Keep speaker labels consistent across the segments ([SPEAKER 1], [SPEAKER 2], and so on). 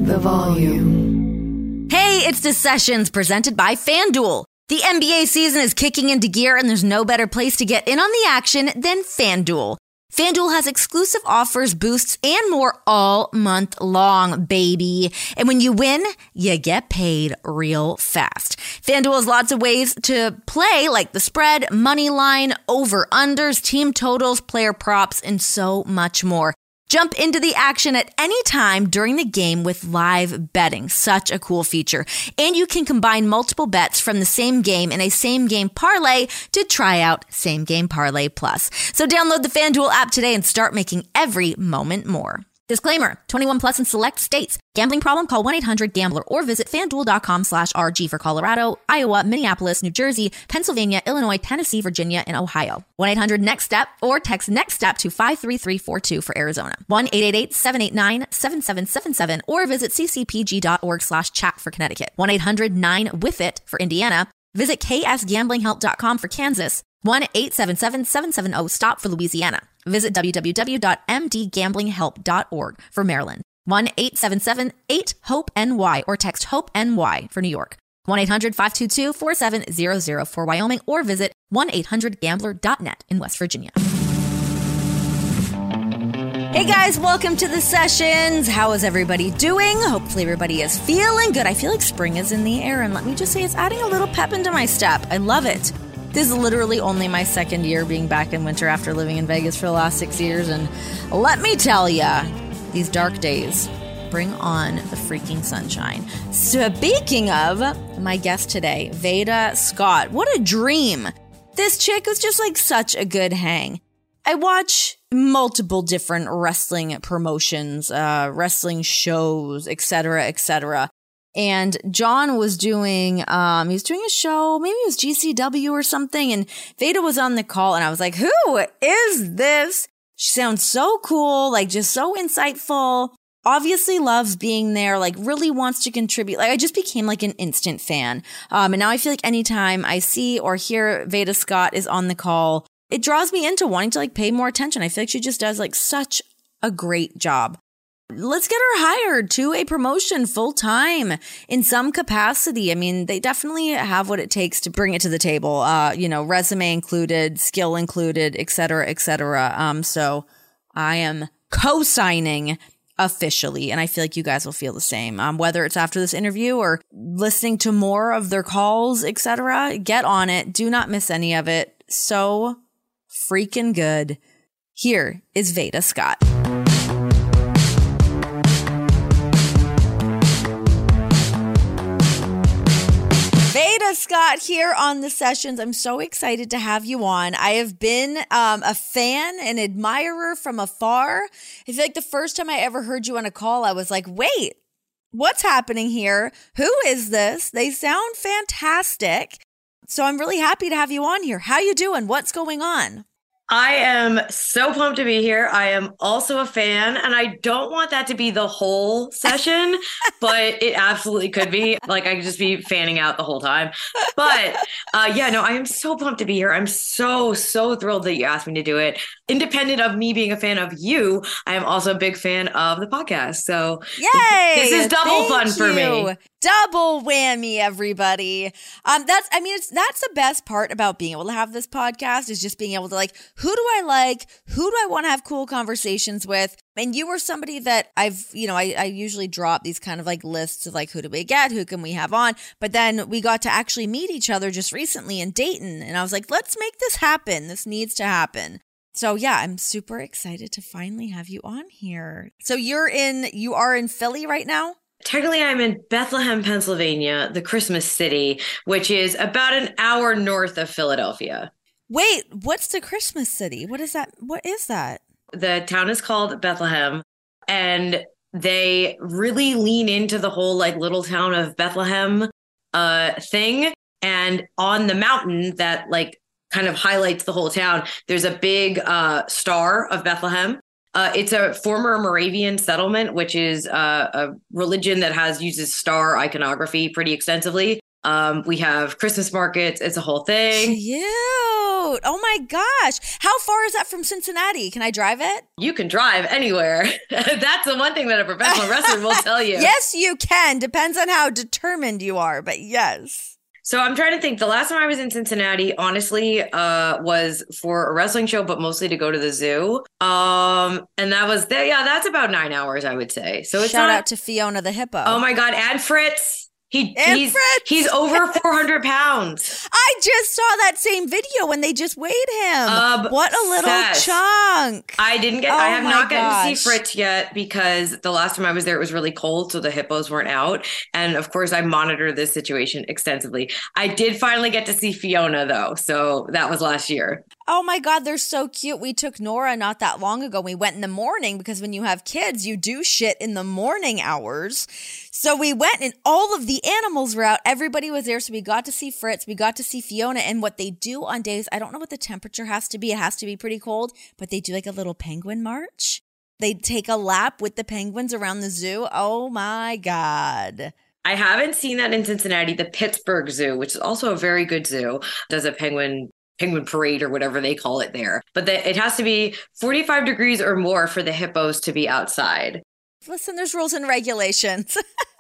[SPEAKER 1] the volume.
[SPEAKER 2] Hey, it's The Sessions presented by FanDuel. The NBA season is kicking into gear, and there's no better place to get in on the action than FanDuel. FanDuel has exclusive offers, boosts, and more all month long, baby. And when you win, you get paid real fast. FanDuel has lots of ways to play, like the spread, money line, over-unders, team totals, player props, and so much more. Jump into the action at any time during the game with live betting. Such a cool feature. And you can combine multiple bets from the same game in a same game parlay to try out Same Game Parlay Plus. So download the FanDuel app today and start making every moment more. Disclaimer, 21 plus in select states. Gambling problem? Call 1-800-GAMBLER or visit FanDuel.com/RG for Colorado, Iowa, Minneapolis, New Jersey, Pennsylvania, Illinois, Tennessee, Virginia, and Ohio. 1-800-NEXT-STEP or text NEXT-STEP to 53342 for Arizona. 1-888-789-7777 or visit ccpg.org/chat for Connecticut. 1-800-9-WITH-IT for Indiana. Visit ksgamblinghelp.com for Kansas. 1-877-770-STOP for Louisiana. Visit www.mdgamblinghelp.org for Maryland. 1-877-8-HOPE-NY or text HOPE-NY for New York. 1-800-522-4700 for Wyoming or visit 1-800-GAMBLER.net in West Virginia. Hey guys, welcome to The Sessions. How is everybody doing? Hopefully everybody is feeling good. I feel like spring is in the air, and let me just say it's adding a little pep into my step. I love it. This is literally only my second year being back in winter after living in Vegas for the last 6 years, and let me tell ya, these dark days bring on the freaking sunshine. Speaking of my guest today, Veda Scott, what a dream. This chick was just like such a good hang. I watch multiple different wrestling promotions, wrestling shows, etc., etc. And John was doing, he was doing a show, maybe it was GCW or something, and Veda was on the call, and I was like, who is this? She sounds so cool, like just so insightful, obviously loves being there, like really wants to contribute. Like I just became like an instant fan. And now I feel like anytime I see or hear Veda Scott is on the call, it draws me into wanting to like pay more attention. I feel like she just does like such a great job. Let's get her hired to a promotion full time in some capacity. I mean, they definitely have what it takes to bring it to the table. Resume included, skill included, et cetera, et cetera. So I am co-signing officially, and I feel like you guys will feel the same. Whether it's after this interview or listening to more of their calls, et cetera, get on it. Do not miss any of it. So freaking good. Here is Veda Scott. Veda Scott here on The Sessions. I'm so excited to have you on. I have been a fan and admirer from afar. I feel like the first time I ever heard you on a call, I was like, wait, what's happening here? Who is this? They sound fantastic. So I'm really happy to have you on here. How you doing? What's going on?
[SPEAKER 3] I am so pumped to be here. I am also a fan, and I don't want that to be the whole session, but it absolutely could be. Like, I could just be fanning out the whole time. But I am so pumped to be here. I'm so thrilled that you asked me to do it. Independent of me being a fan of you, I am also a big fan of the podcast. So
[SPEAKER 2] yay!
[SPEAKER 3] This is double fun for me.
[SPEAKER 2] Double whammy, everybody. That's the best part about being able to have this podcast is just being able to like, who do I like? Who do I want to have cool conversations with? And you were somebody that I usually drop these kind of like lists of like, who do we get? Who can we have on? But then we got to actually meet each other just recently in Dayton. And I was like, let's make this happen. This needs to happen. So yeah, I'm super excited to finally have you on here. So you are in Philly right now?
[SPEAKER 3] Technically, I'm in Bethlehem, Pennsylvania, the Christmas city, which is about an hour north of Philadelphia.
[SPEAKER 2] Wait, what's the Christmas city? What is that? What is that?
[SPEAKER 3] The town is called Bethlehem, and they really lean into the whole like little town of Bethlehem thing. And on the mountain that like kind of highlights the whole town, there's a big star of Bethlehem. It's a former Moravian settlement, which is a religion that uses star iconography pretty extensively. We have Christmas markets. It's a whole thing.
[SPEAKER 2] Cute. Oh my gosh. How far is that from Cincinnati? Can I drive it?
[SPEAKER 3] You can drive anywhere. That's the one thing that a professional wrestler will tell you.
[SPEAKER 2] Yes, you can. Depends on how determined you are, but yes.
[SPEAKER 3] So I'm trying to think. The last time I was in Cincinnati, honestly, was for a wrestling show, but mostly to go to the zoo. And that was there. Yeah, that's about 9 hours, I would say. So it's
[SPEAKER 2] Shout out to Fiona the hippo.
[SPEAKER 3] Oh my God, and Fritz.
[SPEAKER 2] Fritz.
[SPEAKER 3] He's over 400 pounds.
[SPEAKER 2] I just saw that same video when they just weighed him. What a little chunk.
[SPEAKER 3] I have not gotten to see Fritz yet because the last time I was there, it was really cold. So the hippos weren't out. And of course, I monitor this situation extensively. I did finally get to see Fiona though. So that was last year.
[SPEAKER 2] Oh my God, they're so cute. We took Nora not that long ago. We went in the morning because when you have kids, you do shit in the morning hours. So we went and all of the animals were out. Everybody was there. So we got to see Fritz. We got to see Fiona. And what they do on days, I don't know what the temperature has to be. It has to be pretty cold, but they do like a little penguin march. They take a lap with the penguins around the zoo. Oh my God.
[SPEAKER 3] I haven't seen that in Cincinnati. The Pittsburgh Zoo, which is also a very good zoo, does a penguin parade or whatever they call it there. But it has to be 45 degrees or more for the hippos to be outside.
[SPEAKER 2] Listen, there's rules and regulations.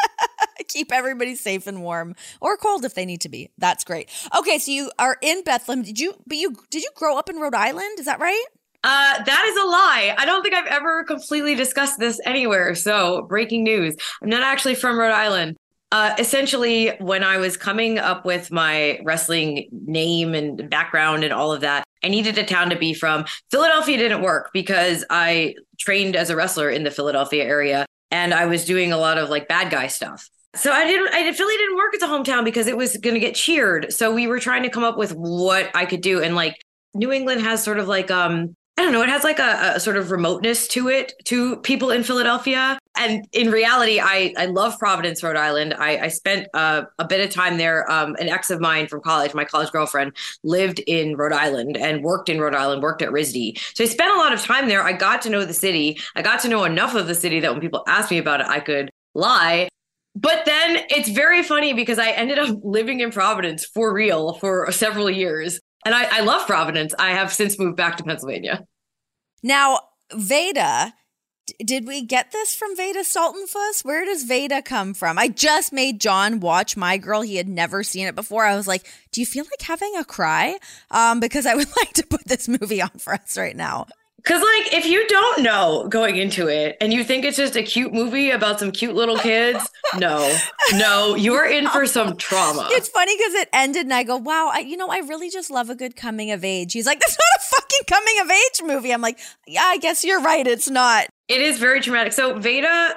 [SPEAKER 2] Keep everybody safe and warm or cold if they need to be. That's great. Okay, so you are in Bethlehem. Did you grow up in Rhode Island? Is that right?
[SPEAKER 3] That is a lie. I don't think I've ever completely discussed this anywhere. So breaking news. I'm not actually from Rhode Island. Essentially, when I was coming up with my wrestling name and background and all of that, I needed a town to be from. Philadelphia didn't work because I trained as a wrestler in the Philadelphia area and I was doing a lot of like bad guy stuff. So Philly didn't work as a hometown because it was going to get cheered. So we were trying to come up with what I could do. And like New England has sort of like, I don't know, it has like a sort of remoteness to it, to people in Philadelphia. And in reality, I love Providence, Rhode Island. I spent a bit of time there. An ex of mine from college, my college girlfriend, lived in Rhode Island and worked in Rhode Island, worked at RISD. So I spent a lot of time there. I got to know the city. I got to know enough of the city that when people asked me about it, I could lie. But then it's very funny because I ended up living in Providence for real for several years. And I love Providence. I have since moved back to Pennsylvania.
[SPEAKER 2] Now, Veda, did we get this from Veda Sultanfuss? Where does Veda come from? I just made John watch My Girl. He had never seen it before. I was like, do you feel like having a cry? Because I would like to put this movie on for us right now.
[SPEAKER 3] Because, like, if you don't know going into it and you think it's just a cute movie about some cute little kids, no, you're in for some trauma.
[SPEAKER 2] It's funny because it ended and I go, wow, I really just love a good coming of age. He's like, that's not a fucking coming of age movie. I'm like, yeah, I guess you're right. It's not.
[SPEAKER 3] It is very traumatic. So Veda,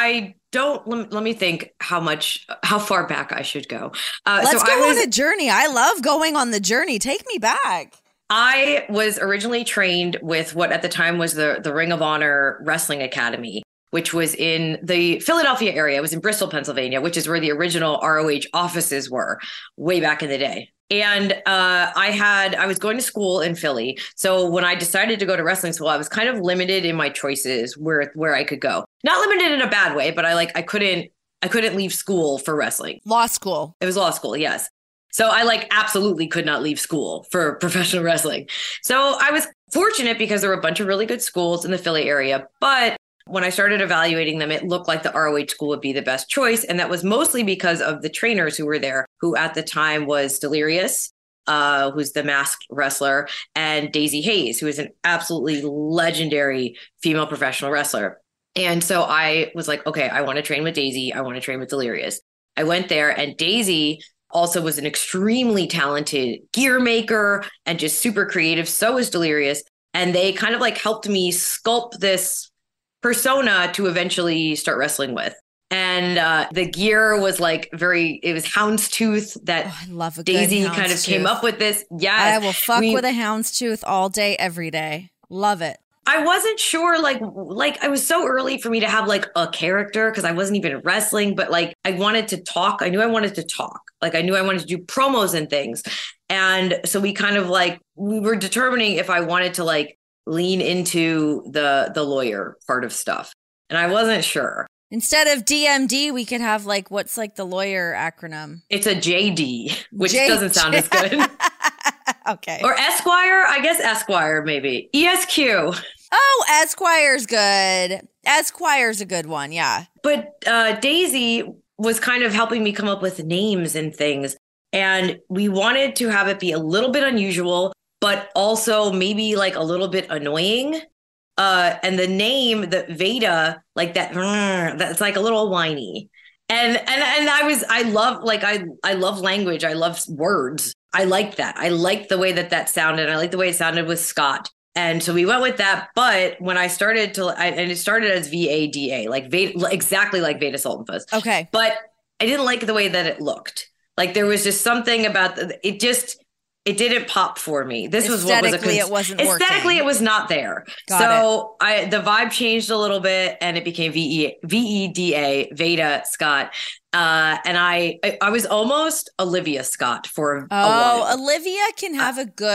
[SPEAKER 3] let me think how far back I should go.
[SPEAKER 2] Let's go on a journey. I love going on the journey. Take me back.
[SPEAKER 3] I was originally trained with what at the time was the Ring of Honor Wrestling Academy, which was in the Philadelphia area. It was in Bristol, Pennsylvania, which is where the original ROH offices were way back in the day. And I was going to school in Philly. So when I decided to go to wrestling school, I was kind of limited in my choices where I could go. Not limited in a bad way, but I couldn't leave school for wrestling.
[SPEAKER 2] Law school.
[SPEAKER 3] It was law school, yes. So I absolutely could not leave school for professional wrestling. So I was fortunate because there were a bunch of really good schools in the Philly area. But when I started evaluating them, it looked like the ROH school would be the best choice. And that was mostly because of the trainers who were there, who at the time was Delirious, who's the masked wrestler, and Daisy Hayes, who is an absolutely legendary female professional wrestler. And so I was like, okay, I want to train with Daisy. I want to train with Delirious. I went there and Daisy also was an extremely talented gear maker and just super creative. So was Delirious. And they kind of helped me sculpt this persona to eventually start wrestling with. And the gear was it was houndstooth that
[SPEAKER 2] I love a
[SPEAKER 3] Daisy
[SPEAKER 2] good
[SPEAKER 3] kind of came up with this.
[SPEAKER 2] Yes. I will fuck with a houndstooth all day, every day. Love it.
[SPEAKER 3] I wasn't sure, I was so early for me to have a character because I wasn't even wrestling, but I wanted to talk. I knew I wanted to talk. I knew I wanted to do promos and things. And so we kind of we were determining if I wanted to lean into the lawyer part of stuff. And I wasn't sure.
[SPEAKER 2] Instead of DMD, we could have like, what's like the lawyer acronym?
[SPEAKER 3] It's a JD, which doesn't sound as good.
[SPEAKER 2] Okay.
[SPEAKER 3] Or Esquire, I guess Esquire maybe. ESQ.
[SPEAKER 2] Oh, Esquire's good. Esquire's a good one, yeah.
[SPEAKER 3] But Daisy was kind of helping me come up with names and things. And we wanted to have it be a little bit unusual, but also maybe like a little bit annoying. And the name, the Veda, like that's like a little whiny. And I love language. I love words. I like that. I like the way that sounded. I like the way it sounded with Scott. And so we went with that. But when I started and it started as VADA, like Veda, exactly like Veda Sultanfuss.
[SPEAKER 2] Okay.
[SPEAKER 3] But I didn't like the way that it looked. Like there was just something about it didn't pop for me. This was what was
[SPEAKER 2] it wasn't working.
[SPEAKER 3] Aesthetically, it was not there. So the vibe changed a little bit, and it became VEDA, Veda Scott. And I was almost Olivia Scott for a while.
[SPEAKER 2] Oh, Olivia can have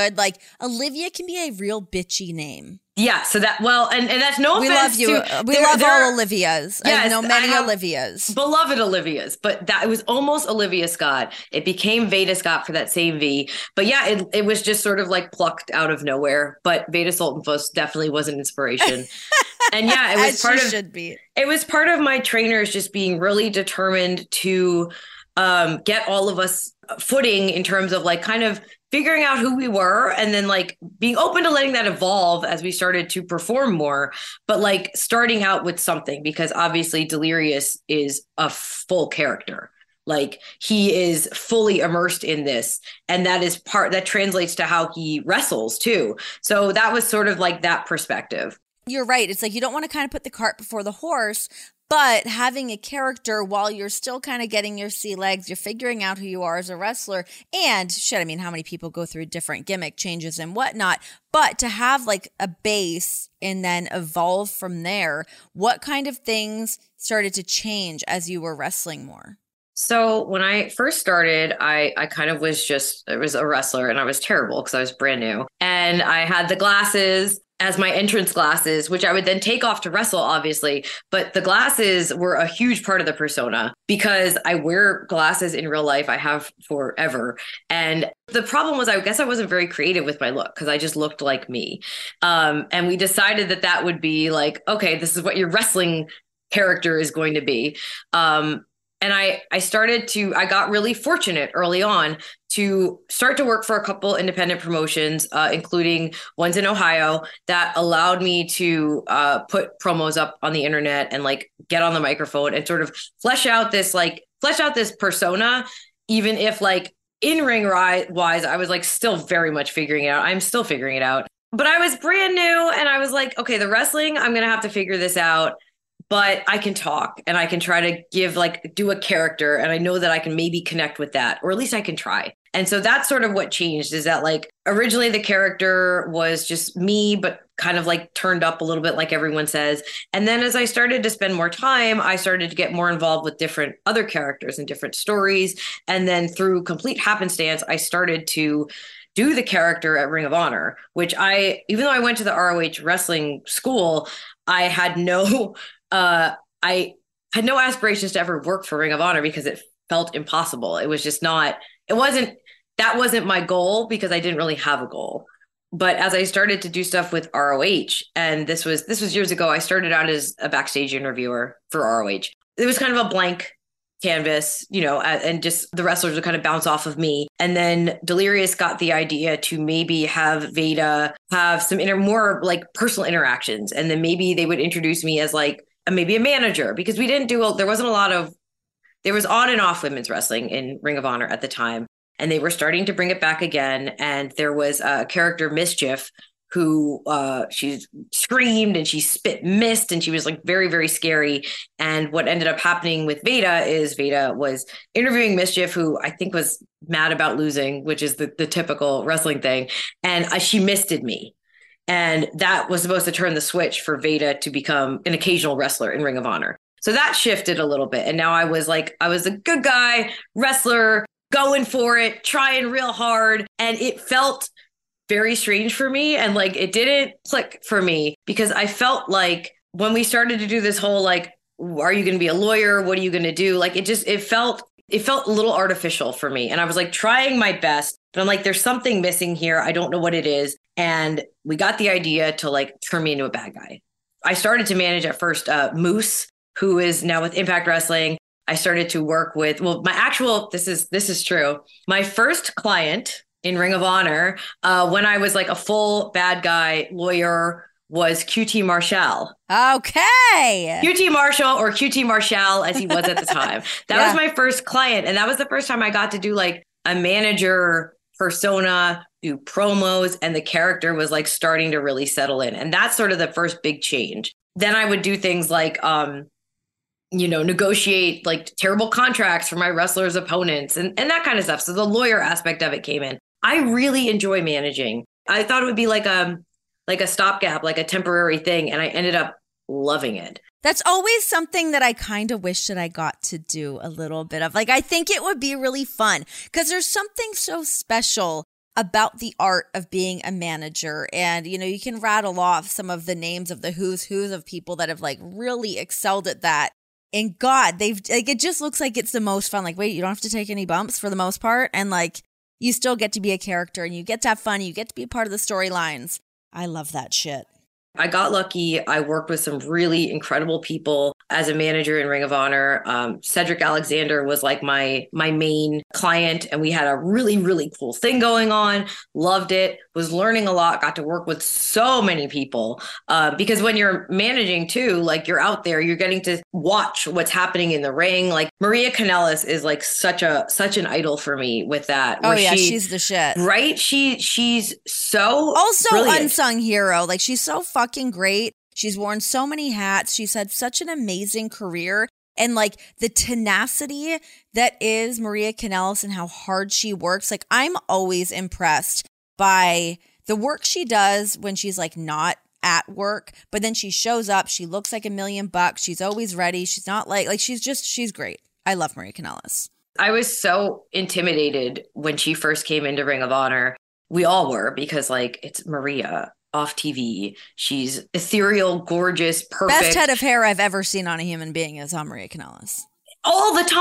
[SPEAKER 2] Olivia can be a real bitchy name.
[SPEAKER 3] Yeah, so that, well, and that's no offense.
[SPEAKER 2] We love you. We love all Olivias.
[SPEAKER 3] Yes,
[SPEAKER 2] I know many Olivias.
[SPEAKER 3] Beloved Olivias, but it was almost Olivia Scott. It became Veda Scott for that same V. But yeah, it was just sort of like plucked out of nowhere. But Veda Sultanfuss definitely was an inspiration. And yeah, it was it was part of my trainers just being really determined to get all of us footing in terms of like kind of figuring out who we were and then like being open to letting that evolve as we started to perform more, but like starting out with something, because obviously Delirious is a full character. Like he is fully immersed in this. And that translates to how he wrestles too. So that was sort of like that perspective.
[SPEAKER 2] You're right. It's like you don't want to kind of put the cart before the horse, but having a character while you're still kind of getting your sea legs, you're figuring out who you are as a wrestler. And shit, I mean, how many people go through different gimmick changes and whatnot? But to have like a base and then evolve from there, what kind of things started to change as you were wrestling more?
[SPEAKER 3] So when I first started, I kind of was a wrestler, and I was terrible because I was brand new. And I had the glasses as my entrance glasses, which I would then take off to wrestle, obviously. But the glasses were a huge part of the persona because I wear glasses in real life. I have forever. And the problem was, I guess I wasn't very creative with my look because I just looked like me. And we decided that would be like, okay, this is what your wrestling character is going to be. And I got really fortunate early on to start to work for a couple independent promotions, including ones in Ohio, that allowed me to put promos up on the internet and like get on the microphone and sort of flesh out this persona, even if like in ring wise, I was like still very much figuring it out. I'm still figuring it out, but I was brand new and I was like, okay, the wrestling, I'm going to have to figure this out. But I can talk and I can try to do a character, and I know that I can maybe connect with that, or at least I can try. And so that's sort of what changed, is that like originally the character was just me, but kind of like turned up a little bit, like everyone says. And then as I started to spend more time, I started to get more involved with different other characters and different stories. And then through complete happenstance, I started to do the character at Ring of Honor, which even though I went to the ROH wrestling school, I had no aspirations to ever work for Ring of Honor because it felt impossible. It was just that wasn't my goal because I didn't really have a goal. But as I started to do stuff with ROH, and this was years ago, I started out as a backstage interviewer for ROH. It was kind of a blank canvas, and just the wrestlers would kind of bounce off of me. And then Delirious got the idea to maybe have Veda have some more like personal interactions. And then maybe they would introduce me as like maybe a manager, because there was on and off women's wrestling in Ring of Honor at the time. And they were starting to bring it back again. And there was a character, Mischief, who she screamed and she spit mist and she was like very, very scary. And what ended up happening with Veda is Veda was interviewing Mischief, who I think was mad about losing, which is the typical wrestling thing. And she misted me. And that was supposed to turn the switch for Veda to become an occasional wrestler in Ring of Honor. So that shifted a little bit. And now I was a good guy, wrestler, going for it, trying real hard. And it felt very strange for me. And like, it didn't click for me because I felt like when we started to do this whole like are you going to be a lawyer? What are you going to do? Like it felt a little artificial for me. And I was like trying my best, but I'm like, there's something missing here. I don't know what it is. And we got the idea to like turn me into a bad guy. I started to manage at first Moose, who is now with Impact Wrestling. I started to work with, well, this is true. My first client in Ring of Honor, when I was like a full bad guy lawyer, was QT Marshall.
[SPEAKER 2] Okay.
[SPEAKER 3] QT Marshall, or QT Marshall as he was at the time. That was my first client. And that was the first time I got to do like a manager persona, do promos, and the character was like starting to really settle in. And that's sort of the first big change. Then I would do things like, negotiate like terrible contracts for my wrestlers' opponents and that kind of stuff. So the lawyer aspect of it came in. I really enjoy managing. I thought it would be like a stopgap, like a temporary thing. And I ended up loving it.
[SPEAKER 2] That's always something that I kind of wish that I got to do a little bit of. Like, I think it would be really fun because there's something so special about the art of being a manager. And, you can rattle off some of the names of the who's of people that have like really excelled at that. And God, it just looks like it's the most fun. Like, wait, you don't have to take any bumps for the most part. And like, you still get to be a character and you get to have fun. You get to be part of the storylines. I love that shit.
[SPEAKER 3] I got lucky. I worked with some really incredible people as a manager in Ring of Honor. Cedric Alexander was like my main client, and we had a really, really cool thing going on. Loved it. Was learning a lot. Got to work with so many people because when you're managing too, like you're out there, you're getting to watch what's happening in the ring. Like Maria Kanellis is like such an idol for me with that.
[SPEAKER 2] Oh yeah, she's the shit.
[SPEAKER 3] Right? She's so
[SPEAKER 2] also
[SPEAKER 3] brilliant.
[SPEAKER 2] Unsung hero. Like she's so fucking great. She's worn so many hats. She's had such an amazing career. And like the tenacity that is Maria Kanellis and how hard she works. Like I'm always impressed by the work she does when she's like not at work, but then she shows up. She looks like $1,000,000. She's always ready. She's not like she's great. I love Maria Kanellis.
[SPEAKER 3] I was so intimidated when she first came into Ring of Honor. We all were, because like it's Maria off TV. She's ethereal, gorgeous, perfect.
[SPEAKER 2] Best head of hair I've ever seen on a human being is on Maria Kanellis.
[SPEAKER 3] All the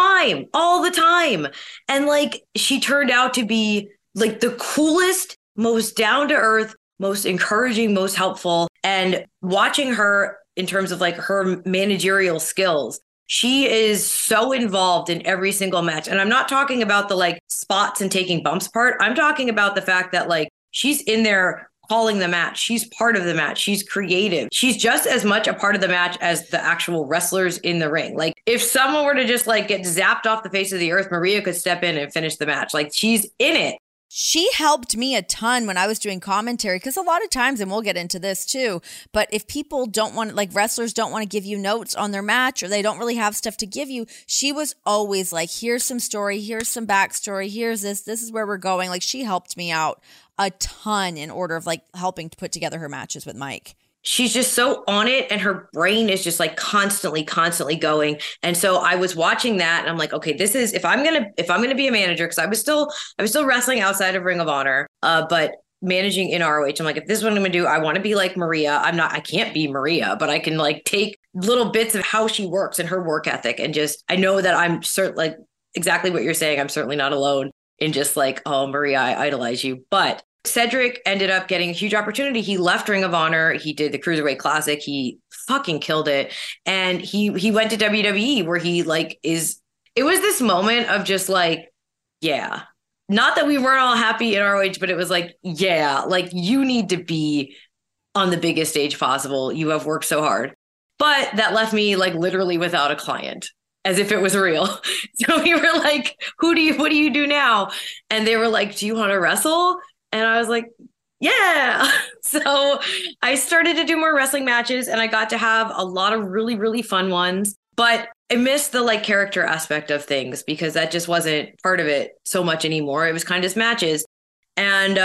[SPEAKER 3] time. And like she turned out to be like the coolest, most down to earth, most encouraging, most helpful. And watching her in terms of like her managerial skills, she is so involved in every single match. And I'm not talking about the like spots and taking bumps part. I'm talking about the fact that like she's in there calling the match. She's part of the match. She's creative. She's just as much a part of the match as the actual wrestlers in the ring. Like if someone were to just like get zapped off the face of the earth, Maria could step in and finish the match. Like she's in it.
[SPEAKER 2] She helped me a ton when I was doing commentary, because a lot of times, and we'll get into this too, but if people don't want, like wrestlers don't want to give you notes on their match, or they don't really have stuff to give you, she was always like, here's some story, here's some backstory, here's this is where we're going. Like she helped me out a ton in order of like helping to put together her matches with Mike.
[SPEAKER 3] She's just so on it, and her brain is just like constantly going. And so I was watching that and I'm like, okay, this is, if I'm going to be a manager, cause I was still wrestling outside of Ring of Honor, but managing in ROH. I'm like, if this is what I'm going to do, I want to be like Maria. I can't be Maria, but I can like take little bits of how she works and her work ethic. And just, I know that I'm certainly like exactly what you're saying. I'm certainly not alone in just like, oh, Maria, I idolize you. But Cedric ended up getting a huge opportunity. He left Ring of Honor. He did the Cruiserweight Classic. He fucking killed it. And he went to WWE, where he like it was this moment of just like, yeah, not that we weren't all happy in ROH, but it was like, yeah, like you need to be on the biggest stage possible. You have worked so hard. But that left me like literally without a client, as if it was real. So we were like, what do you do now? And they were like, do you want to wrestle? And I was like, yeah. So I started to do more wrestling matches, and I got to have a lot of really, really fun ones. But I missed the like character aspect of things, because that just wasn't part of it so much anymore. It was kind of just matches. And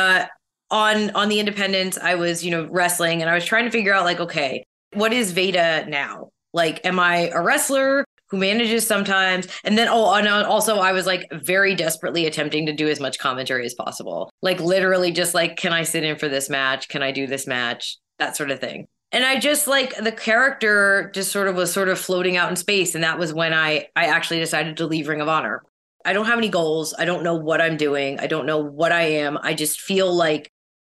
[SPEAKER 3] on the independents, I was, wrestling, and I was trying to figure out like, okay, what is Veda now? Like, am I a wrestler who manages sometimes? And then, also I was like very desperately attempting to do as much commentary as possible. Like literally just like, can I sit in for this match? Can I do this match? That sort of thing. And I just like the character just sort of was sort of floating out in space. And that was when I actually decided to leave Ring of Honor. I don't have any goals. I don't know what I'm doing. I don't know what I am. I just feel like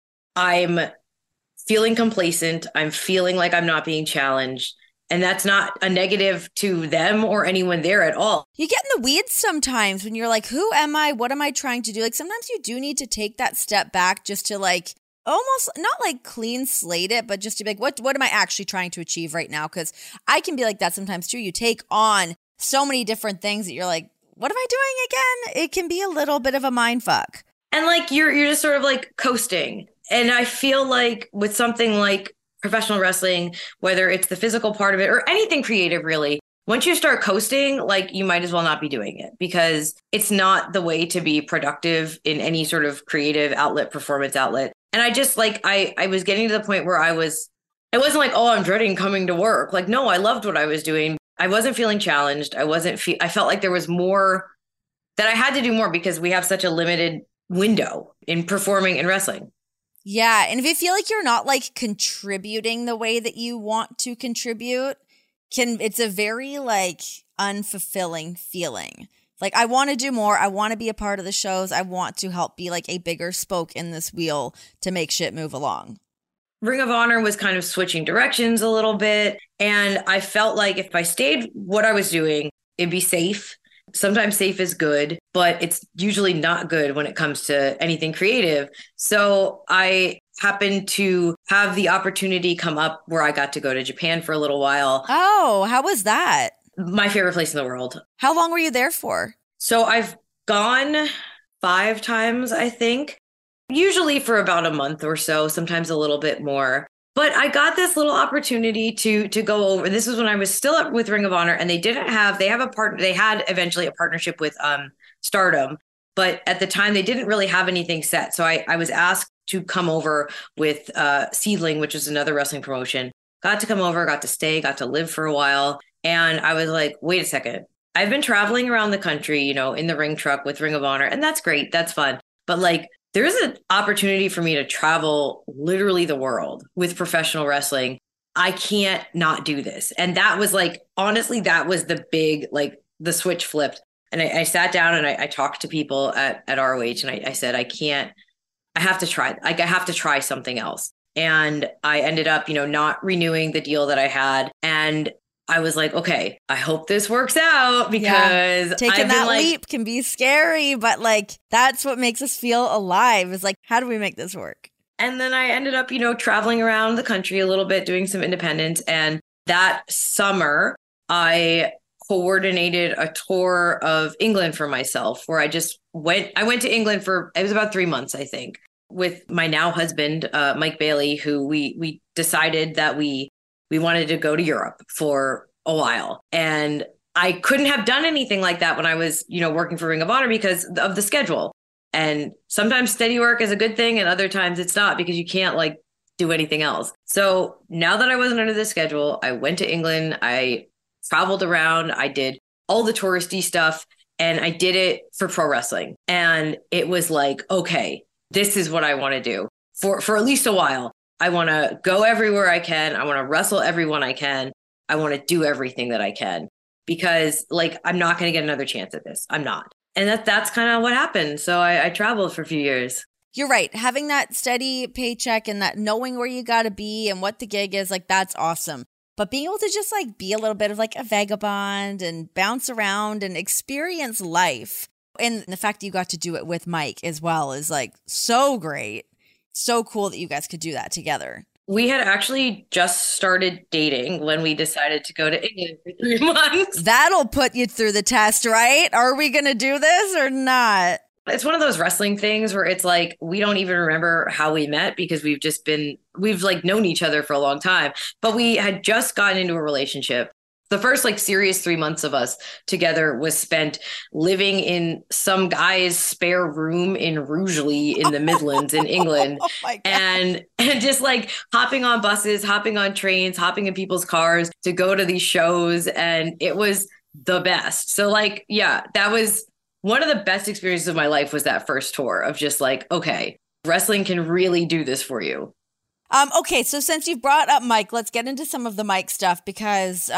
[SPEAKER 3] I'm feeling complacent. I'm feeling like I'm not being challenged. And that's not a negative to them or anyone there at all.
[SPEAKER 2] You get in the weeds sometimes when you're like, who am I? What am I trying to do? Like sometimes you do need to take that step back just to like almost not like clean slate it, but just to be like, what am I actually trying to achieve right now? Because I can be like that sometimes too. You take on so many different things that you're like, what am I doing again? It can be a little bit of a mind fuck.
[SPEAKER 3] And like you're just sort of like coasting. And I feel like with something like professional wrestling, whether it's the physical part of it or anything creative, really, once you start coasting, like you might as well not be doing it because it's not the way to be productive in any sort of creative outlet, performance outlet. And I just like, I was getting to the point where it wasn't like, oh, I'm dreading coming to work. Like, no, I loved what I was doing. I wasn't feeling challenged. I felt like there was more that I had to do more because we have such a limited window in performing and wrestling.
[SPEAKER 2] Yeah. And if you feel like you're not like contributing the way that you want to contribute, it's a very like unfulfilling feeling. Like I want to do more. I want to be a part of the shows. I want to help be like a bigger spoke in this wheel to make shit move along.
[SPEAKER 3] Ring of Honor was kind of switching directions a little bit. And I felt like if I stayed what I was doing, it'd be safe. Sometimes safe is good, but it's usually not good when it comes to anything creative. So I happened to have the opportunity come up where I got to go to Japan for a little while.
[SPEAKER 2] Oh, how was that?
[SPEAKER 3] My favorite place in the world.
[SPEAKER 2] How long were you there for?
[SPEAKER 3] So I've gone 5 times, I think, usually for about a month or so, sometimes a little bit more. But I got this little opportunity to go over. This was when I was still up with Ring of Honor, and they had eventually a partnership with Stardom, but at the time they didn't really have anything set. So I was asked to come over with Seedling, which is another wrestling promotion. Got to come over, got to stay, got to live for a while. And I was like, wait a second. I've been traveling around the country, in the ring truck with Ring of Honor, and that's great. That's fun. But like, there's an opportunity for me to travel literally the world with professional wrestling. I can't not do this. And that was like, honestly, that was the big, like the switch flipped. And I sat down and I talked to people at ROH and I said, I have to try. Like, I have to try something else. And I ended up, not renewing the deal that I had. And I was like, okay, I hope this works out because
[SPEAKER 2] taking that leap can be scary, but like that's what makes us feel alive is like, how do we make this work?
[SPEAKER 3] And then I ended up, traveling around the country a little bit, doing some independence. And that summer, I coordinated a tour of England for myself where I went to England it was about 3 months, I think, with my now husband, Mike Bailey, who we decided that we wanted to go to Europe for a while. And I couldn't have done anything like that when I was, working for Ring of Honor because of the schedule. And sometimes steady work is a good thing and other times it's not because you can't like do anything else. So now that I wasn't under the schedule, I went to England. I traveled around. I did all the touristy stuff and I did it for pro wrestling. And it was like, okay, this is what I want to do for at least a while. I want to go everywhere I can. I want to wrestle everyone I can. I want to do everything that I can because like, I'm not going to get another chance at this. I'm not. And that's kind of what happened. So I traveled for a few years.
[SPEAKER 2] You're right. Having that steady paycheck and that knowing where you got to be and what the gig is, like, that's awesome. But being able to just like be a little bit of like a vagabond and bounce around and experience life. And the fact that you got to do it with Mike as well is like so great. So cool that you guys could do that together.
[SPEAKER 3] We had actually just started dating when we decided to go to England for 3 months.
[SPEAKER 2] That'll put you through the test, right? Are we going to do this or not?
[SPEAKER 3] It's one of those wrestling things where it's like, we don't even remember how we met because we've like known each other for a long time, but we had just gotten into a relationship. The first like serious 3 months of us together was spent living in some guy's spare room in Rugeley in the Midlands in England.
[SPEAKER 2] Oh my God.
[SPEAKER 3] And just like hopping on buses, hopping on trains, hopping in people's cars to go to these shows. And it was the best. So like, yeah, that was one of the best experiences of my life was that first tour of just like, okay, wrestling can really do this for you.
[SPEAKER 2] Okay, so since you've brought up Mike, let's get into some of the Mike stuff because,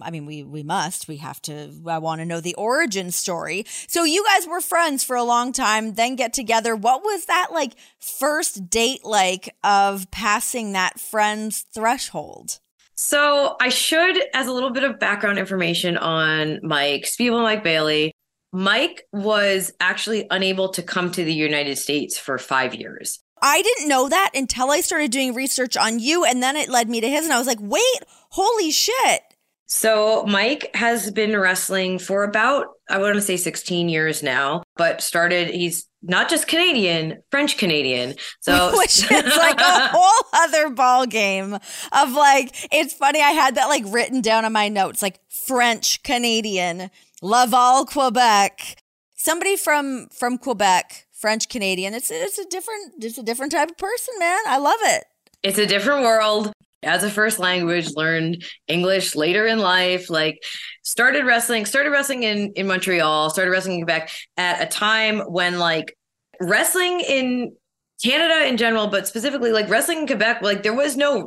[SPEAKER 2] we have to, I want to know the origin story. So you guys were friends for a long time, then get together. What was that like first date like of passing that friend's threshold?
[SPEAKER 3] So I should, as a little bit of background information on Mike, Spiegel Mike Bailey, Mike was actually unable to come to the United States for 5 years.
[SPEAKER 2] I didn't know that until I started doing research on you, and then it led me to his, and I was like, wait, holy shit.
[SPEAKER 3] So Mike has been wrestling for about, I want to say 16 years now, but he's not just Canadian, French Canadian. So
[SPEAKER 2] which is like a whole other ball game of like, it's funny. I had that like written down on my notes, like French Canadian, Laval, Quebec, somebody from Quebec, French Canadian. It's a different type of person, man. I love it.
[SPEAKER 3] It's a different world. As a first language, learned English later in life, like started wrestling in Montreal, started wrestling in Quebec at a time when like wrestling in Canada in general, but specifically like wrestling in Quebec, like there was no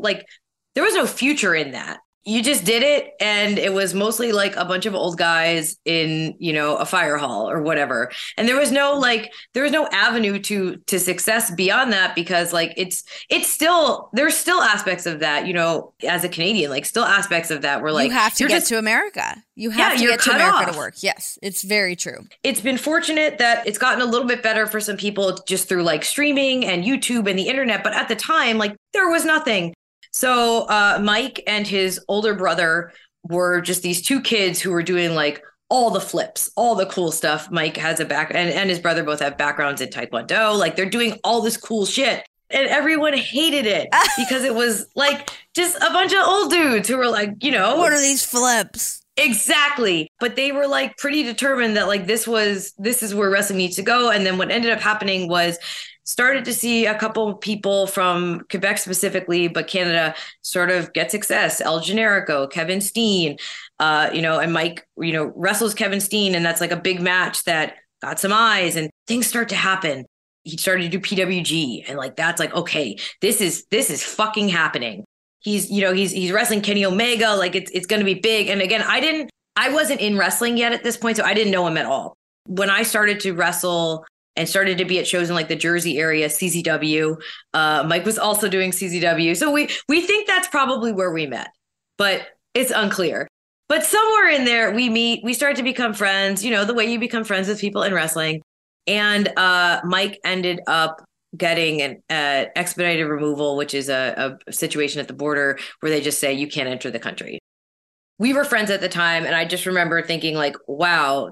[SPEAKER 3] future in that. You just did it, and it was mostly like a bunch of old guys in, a fire hall or whatever. And there was no avenue to success beyond that, because like there's still aspects of that, as a Canadian, like still aspects of that where like
[SPEAKER 2] you have to get to America. You have to get to America to work. Yes, it's very true.
[SPEAKER 3] It's been fortunate that it's gotten a little bit better for some people just through like streaming and YouTube and the internet. But at the time, like there was nothing. So Mike and his older brother were just these two kids who were doing like all the flips, all the cool stuff. Mike has a and his brother both have backgrounds in Taekwondo. Like they're doing all this cool shit. And everyone hated it because it was like just a bunch of old dudes who were like,
[SPEAKER 2] what are these flips?
[SPEAKER 3] Exactly. But they were like pretty determined that like this is where wrestling needs to go. And then what ended up happening was started to see a couple people from Quebec specifically, but Canada sort of get success. El Generico, Kevin Steen, and Mike, wrestles Kevin Steen. And that's like a big match that got some eyes and things start to happen. He started to do PWG, and like, that's like, okay, this is fucking happening. He's wrestling Kenny Omega. Like it's going to be big. And again, I wasn't in wrestling yet at this point, so I didn't know him at all. When I started to wrestle and started to be at shows in like the Jersey area, CZW, Mike was also doing CZW. So we think that's probably where we met, but it's unclear. But somewhere in there we meet, we start to become friends, the way you become friends with people in wrestling. And Mike ended up getting an expedited removal, which is a situation at the border where they just say you can't enter the country. We were friends at the time, and I just remember thinking like, wow,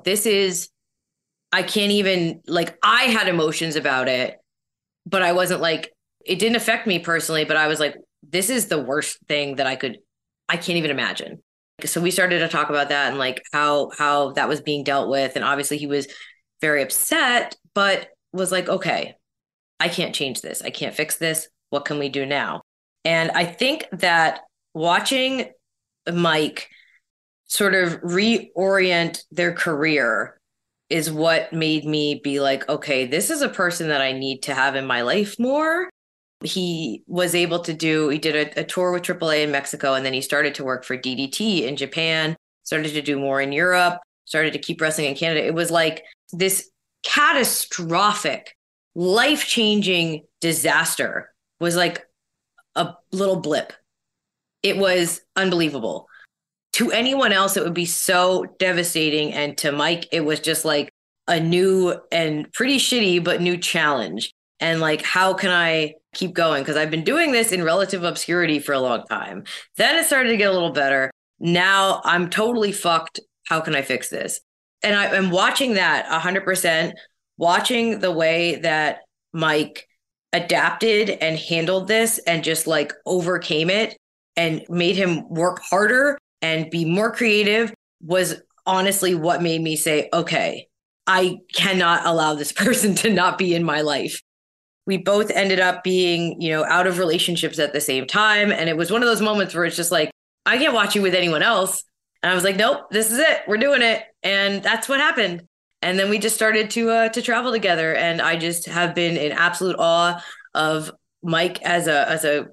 [SPEAKER 3] I can't even, like, I had emotions about it, but I wasn't like, it didn't affect me personally, but I was like, this is the worst thing that I can't even imagine. So we started to talk about that and like how that was being dealt with. And obviously he was very upset, but was like, okay, I can't change this. I can't fix this. What can we do now? And I think that watching Mike sort of reorient their career is what made me be like, okay, this is a person that I need to have in my life more. He was able to he did a tour with AAA in Mexico, and then he started to work for DDT in Japan, started to do more in Europe, started to keep wrestling in Canada. It was like this catastrophic, life-changing disaster was like a little blip. It was unbelievable. To anyone else, it would be so devastating. And to Mike, it was just like a new and pretty shitty, but new challenge. And like, how can I keep going? Because I've been doing this in relative obscurity for a long time. Then it started to get a little better. Now I'm totally fucked. How can I fix this? And I'm watching that 100%, watching the way that Mike adapted and handled this and just like overcame it and made him work harder and be more creative was honestly what made me say, okay, I cannot allow this person to not be in my life. We both ended up being, out of relationships at the same time. And it was one of those moments where it's just like, I can't watch you with anyone else. And I was like, nope, this is it. We're doing it. And that's what happened. And then we just started to travel together. And I just have been in absolute awe of Mike as a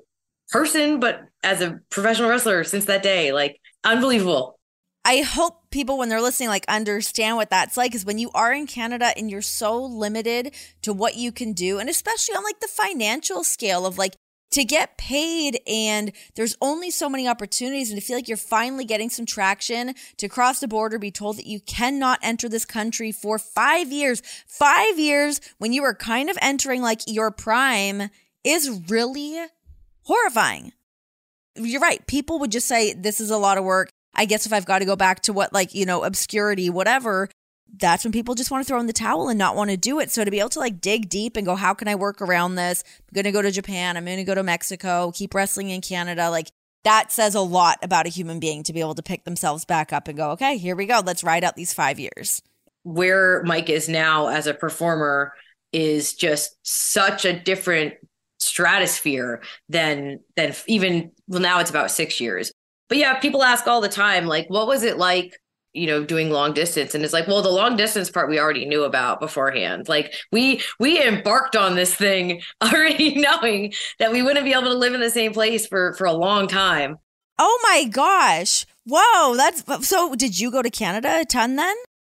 [SPEAKER 3] person, but as a professional wrestler since that day. Like, unbelievable.
[SPEAKER 2] I hope people, when they're listening, like understand what that's like, is when you are in Canada and you're so limited to what you can do, and especially on like the financial scale of like to get paid, and there's only so many opportunities, and to feel like you're finally getting some traction to cross the border, be told that you cannot enter this country for 5 years. 5 years when you are kind of entering like your prime is really horrifying. You're right. People would just say, this is a lot of work. I guess if I've got to go back to what, like, you know, obscurity, whatever, that's when people just want to throw in the towel and not want to do it. So to be able to like dig deep and go, how can I work around this? I'm going to go to Japan. I'm going to go to Mexico, keep wrestling in Canada. Like, that says a lot about a human being to be able to pick themselves back up and go, okay, here we go. Let's ride out these 5 years.
[SPEAKER 3] Where Mike is now as a performer is just such a different stratosphere than even, well, now it's about 6 years. But yeah, people ask all the time, like, what was it like, you know, doing long distance? And it's like, well, the long distance part we already knew about beforehand. Like, we embarked on this thing already knowing that we wouldn't be able to live in the same place for a long time.
[SPEAKER 2] Oh my gosh. Whoa. So did you go to Canada a ton then?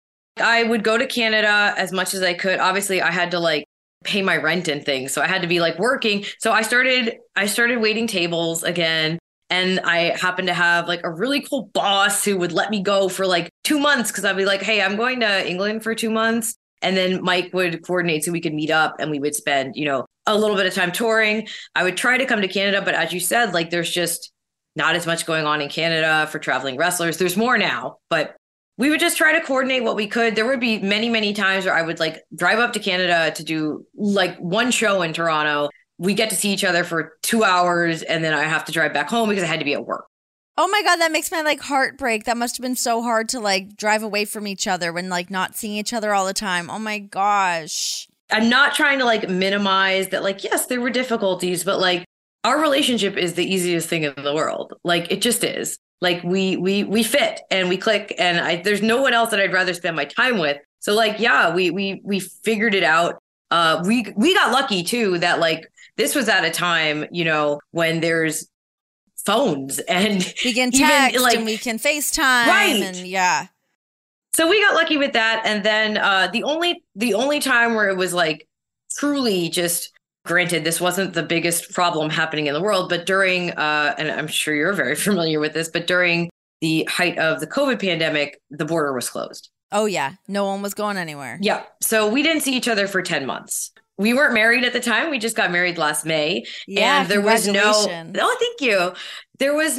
[SPEAKER 3] I would go to Canada as much as I could. Obviously, I had to like pay my rent and things. So I had to be like working. So I started waiting tables again. And I happened to have like a really cool boss who would let me go for like 2 months, because I'd be like, hey, I'm going to England for 2 months. And then Mike would coordinate so we could meet up and we would spend, you know, a little bit of time touring. I would try to come to Canada. But as you said, like, there's just not as much going on in Canada for traveling wrestlers. There's more now, but we would just try to coordinate what we could. There would be many, many times where I would like drive up to Canada to do like one show in Toronto. We get to see each other for 2 hours, and then I have to drive back home because I had to be at work.
[SPEAKER 2] Oh my God, that makes my like heart break. That must have been so hard to like drive away from each other when like not seeing each other all the time. Oh my gosh.
[SPEAKER 3] I'm not trying to like minimize that. Like, yes, there were difficulties, but like our relationship is the easiest thing in the world. Like, it just is. Like, we fit and we click, and there's no one else that I'd rather spend my time with. So like, yeah, we figured it out. We got lucky too that like this was at a time, you know, when there's phones and
[SPEAKER 2] we can text
[SPEAKER 3] even, like,
[SPEAKER 2] and we can FaceTime,
[SPEAKER 3] right?
[SPEAKER 2] And yeah.
[SPEAKER 3] So we got lucky with that. And then the only time where it was like truly just, granted, this wasn't the biggest problem happening in the world, but during and I'm sure you're very familiar with this, but during the height of the COVID pandemic, the border was closed.
[SPEAKER 2] Oh yeah, no one was going anywhere.
[SPEAKER 3] Yeah. So we didn't see each other for 10 months. We weren't married at the time. We just got married last May.
[SPEAKER 2] Yeah,
[SPEAKER 3] and there was no,
[SPEAKER 2] congratulations.
[SPEAKER 3] thank you. There was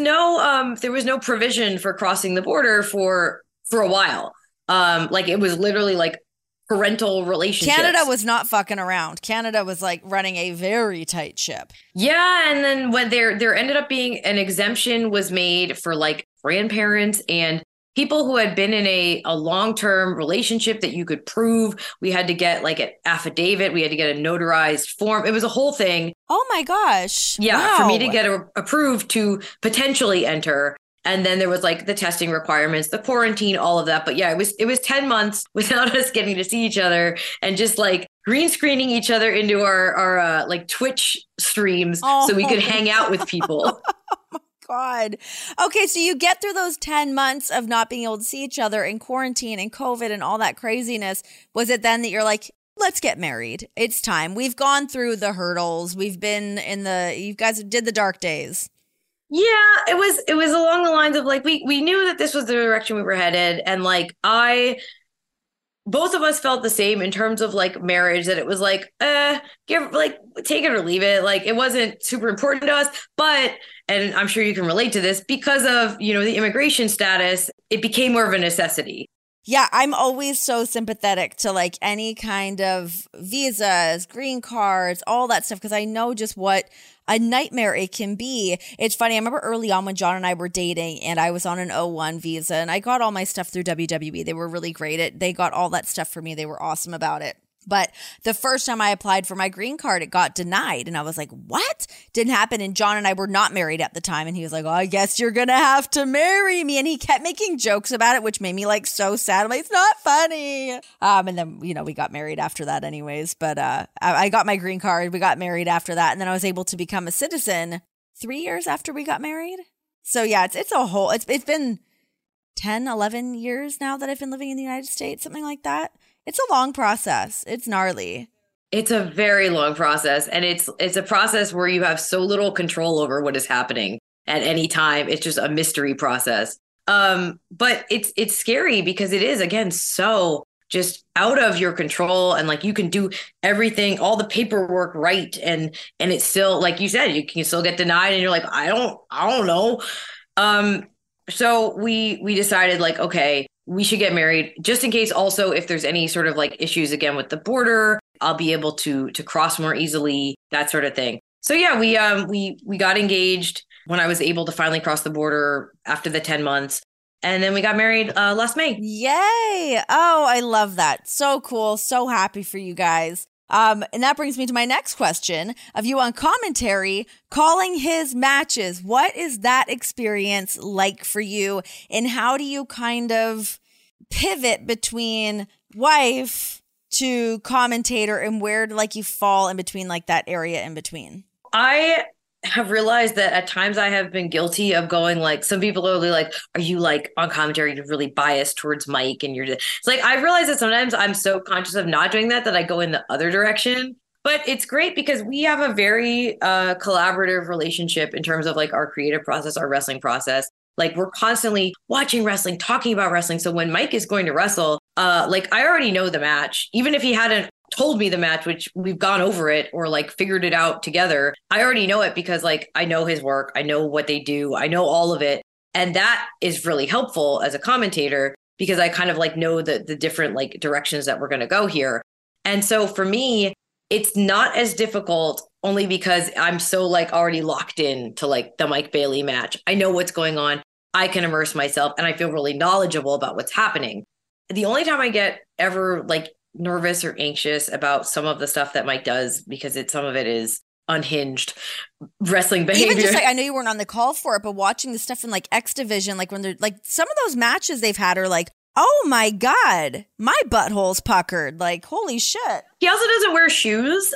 [SPEAKER 3] no provision for crossing the border for a while. Like, it was literally like parental relationships.
[SPEAKER 2] Canada was not fucking around. Canada was like running a very tight ship.
[SPEAKER 3] Yeah. And then when there ended up being an exemption was made for like grandparents and people who had been in a long-term relationship that you could prove. We had to get like an affidavit. We had to get a notarized form. It was a whole thing.
[SPEAKER 2] Oh my gosh.
[SPEAKER 3] Yeah.
[SPEAKER 2] Wow.
[SPEAKER 3] For me to get approved to potentially enter. And then there was like the testing requirements, the quarantine, all of that. But yeah, it was 10 months without us getting to see each other and just like green screening each other into our like Twitch streams so we could hang out with people.
[SPEAKER 2] God. Okay, so you get through those 10 months of not being able to see each other in quarantine and COVID and all that craziness. Was it then that you're like, let's get married? It's time. We've gone through the hurdles. We've been you guys did the dark days.
[SPEAKER 3] Yeah, it was along the lines of like, we knew that this was the direction we were headed. And like, both of us felt the same in terms of like marriage, that it was like, take it or leave it. Like, it wasn't super important to us, but, and I'm sure you can relate to this, because of, you know, the immigration status, it became more of a necessity.
[SPEAKER 2] Yeah, I'm always so sympathetic to like any kind of visas, green cards, all that stuff, because I know just what a nightmare it can be. It's funny. I remember early on when John and I were dating and I was on an O1 visa and I got all my stuff through WWE. They were really great. They got all that stuff for me. They were awesome about it. But the first time I applied for my green card, it got denied. And I was like, what? Didn't happen. And John and I were not married at the time. And he was like, oh, I guess you're going to have to marry me. And he kept making jokes about it, which made me like so sad. I'm like, it's not funny. And then, you know, we got married after that anyways. But I got my green card. We got married after that. And then I was able to become a citizen 3 years after we got married. So yeah, it's been 10, 11 years now that I've been living in the United States, something like that. It's a long process. It's gnarly.
[SPEAKER 3] It's a very long process, and it's a process where you have so little control over what is happening at any time. It's just a mystery process. But it's scary because it is, again, so just out of your control, and like you can do everything, all the paperwork right, and it's still, like you said, you can still get denied, and you're like, I don't know. So we decided, like, okay, we should get married, just in case. Also, if there's any sort of like issues again with the border, I'll be able to cross more easily, that sort of thing. So yeah, we got engaged when I was able to finally cross the border after the 10 months. And then we got married last May.
[SPEAKER 2] Yay. Oh, I love that. So cool. So happy for you guys. And that brings me to my next question of you on commentary, calling his matches. What is that experience like for you? And how do you kind of pivot between wife to commentator, and where like you fall in between, like that area in between?
[SPEAKER 3] I have realized that at times I have been guilty of going, like, some people are really like, are you like on commentary, you're really biased towards Mike, and it's like, I realize that sometimes I'm so conscious of not doing that I go in the other direction. But it's great because we have a very collaborative relationship in terms of like our creative process, our wrestling process. Like, we're constantly watching wrestling, talking about wrestling. So when Mike is going to wrestle, like, I already know the match, even if he hadn't told me the match, which we've gone over it or like figured it out together. I already know it because like I know his work, I know what they do, I know all of it. And that is really helpful as a commentator because I kind of like know the different like directions that we're going to go here. And so for me, it's not as difficult, only because I'm so like already locked in to like the Mike Bailey match. I know what's going on. I can immerse myself and I feel really knowledgeable about what's happening. The only time I get ever like nervous or anxious about some of the stuff that Mike does, because some of it is unhinged wrestling behavior.
[SPEAKER 2] Even just like, I know you weren't on the call for it, but watching the stuff in like X Division, like when they're like, some of those matches they've had are like, oh my God, my butthole's puckered. Like, holy shit.
[SPEAKER 3] He also doesn't wear shoes.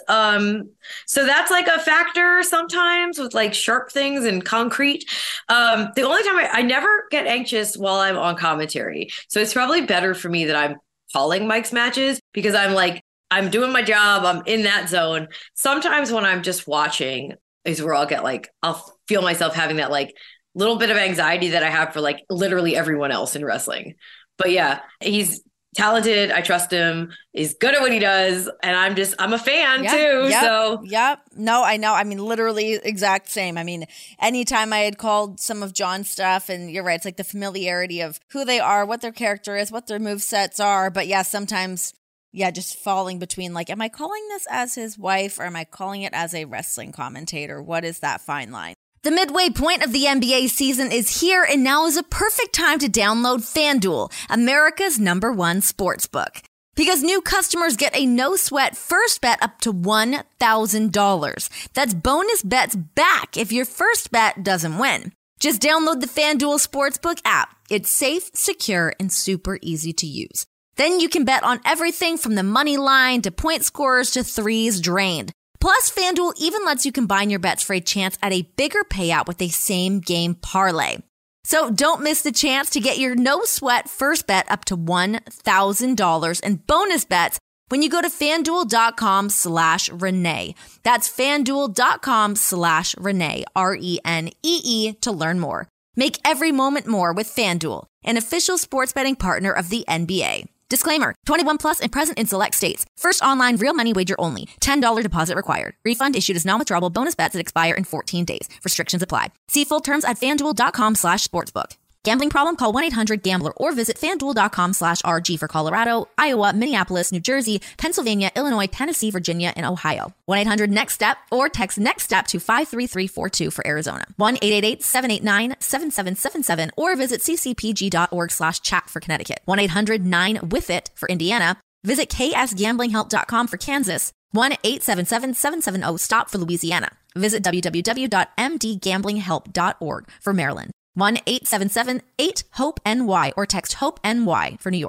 [SPEAKER 3] So that's like a factor sometimes with like sharp things and concrete. The only time I never get anxious while I'm on commentary. So it's probably better for me that I'm calling Mike's matches, because I'm like, I'm doing my job. I'm in that zone. Sometimes when I'm just watching is where I'll get like, I'll feel myself having that like little bit of anxiety that I have for like literally everyone else in wrestling. But yeah, he's talented. I trust him. He's good at what he does. And I'm a fan too.
[SPEAKER 2] Yep,
[SPEAKER 3] so
[SPEAKER 2] yep. No, I know. I mean, literally exact same. I mean, anytime I had called some of John's stuff, and you're right, it's like the familiarity of who they are, what their character is, what their movesets are. But yeah, sometimes, yeah, just falling between like, am I calling this as his wife or am I calling it as a wrestling commentator? What is that fine line? The midway point of the NBA season is here, and now is a perfect time to download FanDuel, America's #1 sportsbook. Because new customers get a no-sweat first bet up to $1,000. That's bonus bets back if your first bet doesn't win. Just download the FanDuel Sportsbook app. It's safe, secure, and super easy to use. Then you can bet on everything from the money line to point scorers to threes drained. Plus, FanDuel even lets you combine your bets for a chance at a bigger payout with a same-game parlay. So don't miss the chance to get your no-sweat first bet up to $1,000 and bonus bets when you go to FanDuel.com/Renee. That's FanDuel.com/Renee, RENEE, to learn more. Make every moment more with FanDuel, an official sports betting partner of the NBA. Disclaimer, 21 plus and present in select states. First online real money wager only. $10 deposit required. Refund issued as non-withdrawable bonus bets that expire in 14 days. Restrictions apply. See full terms at FanDuel.com/sportsbook. Gambling problem? Call 1-800-GAMBLER or visit FanDuel.com/RG for Colorado, Iowa, Minneapolis, New Jersey, Pennsylvania, Illinois, Tennessee, Virginia, and Ohio. 1-800-NEXT-STEP or text NEXT-STEP to 53342 for Arizona. 1-888-789-7777 or visit ccpg.org/chat for Connecticut. 1-800-9-WITH-IT for Indiana. Visit ksgamblinghelp.com for Kansas. 1-877-770-STOP for Louisiana. Visit www.mdgamblinghelp.org for Maryland. 1-877-8-HOPE-NY or text HOPE-NY for New York.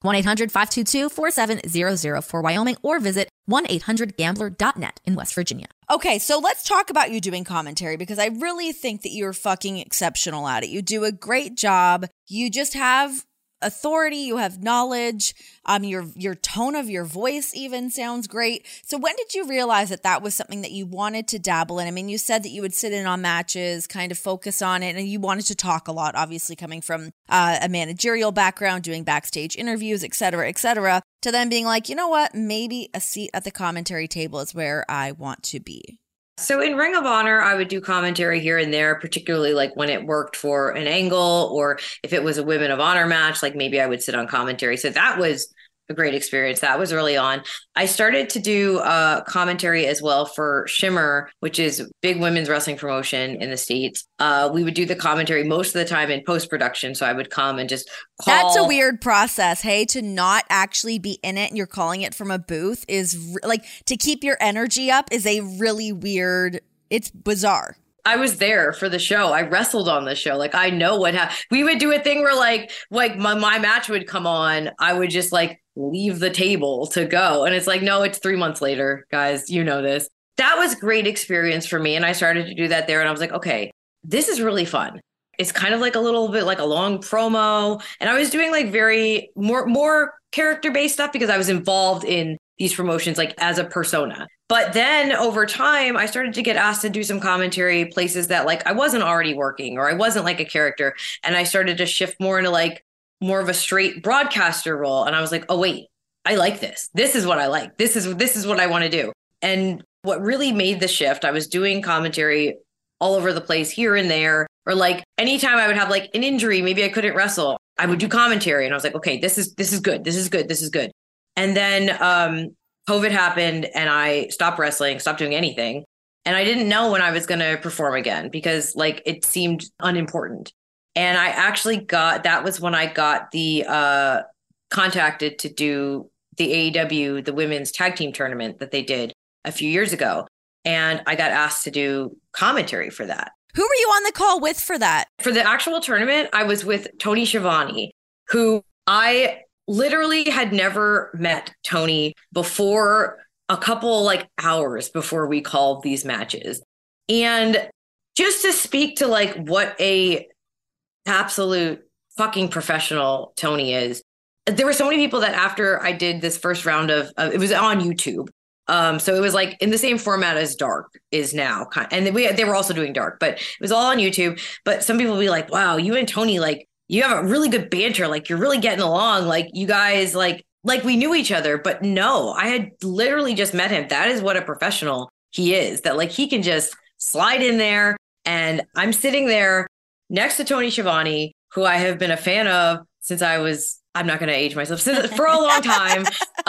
[SPEAKER 2] 1-800-522-4700 for Wyoming, or visit 1-800-GAMBLER.net in West Virginia. Okay, so let's talk about you doing commentary, because I really think that you're fucking exceptional at it. You do a great job. You just have authority, you have knowledge, your tone of your voice even sounds great. So when did you realize that that was something that you wanted to dabble in? I mean, you said that you would sit in on matches, kind of focus on it, and you wanted to talk a lot, obviously coming from a managerial background, doing backstage interviews, et cetera, to then being like, you know what, maybe a seat at the commentary table is where I want to be.
[SPEAKER 3] So in Ring of Honor, I would do commentary here and there, particularly like when it worked for an angle, or if it was a Women of Honor match, like maybe I would sit on commentary. So that was a great experience. That was early on. I started to do commentary as well for Shimmer, which is a big women's wrestling promotion in the States. We would do the commentary most of the time in post-production. So I would come and just call.
[SPEAKER 2] That's a weird process. Hey, to not actually be in it and you're calling it from a booth is like, to keep your energy up is a really weird, it's bizarre.
[SPEAKER 3] I was there for the show. I wrestled on the show. Like, I know what happened. We would do a thing where like my match would come on. I would just like leave the table to go. And it's like, no, it's 3 months later, guys. You know this. That was great experience for me. And I started to do that there. And I was like, okay, this is really fun. It's kind of like a little bit like a long promo. And I was doing like very more character-based stuff because I was involved in these promotions like as a persona. But then over time, I started to get asked to do some commentary places that like I wasn't already working, or I wasn't like a character. And I started to shift more into like more of a straight broadcaster role. And I was like, oh, wait, I like this. This is what I like. This is what I want to do. And what really made the shift, I was doing commentary all over the place here and there, or like anytime I would have like an injury, maybe I couldn't wrestle, I would do commentary. And I was like, okay, this is good. This is good. This is good. And then COVID happened and I stopped wrestling, stopped doing anything. And I didn't know when I was going to perform again because like it seemed unimportant. And I actually that was when I got the contacted to do the AEW, the women's tag team tournament that they did a few years ago. And I got asked to do commentary for that.
[SPEAKER 2] Who were you on the call with for that?
[SPEAKER 3] For the actual tournament, I was with Tony Schiavone, who I literally had never met Tony before, a couple like hours before we called these matches. And just to speak to like what a absolute fucking professional Tony is. There were so many people that after I did this first round of it was on YouTube. So it was like in the same format as Dark is now. And they were also doing Dark, but it was all on YouTube. But some people will be like, wow, you and Tony, like, you have a really good banter. Like, you're really getting along. Like, you guys, like we knew each other. But no, I had literally just met him. That is what a professional he is, that like he can just slide in there. And I'm sitting there next to Tony Schiavone, who I have been a fan of since I'm not going to age myself, for a long time.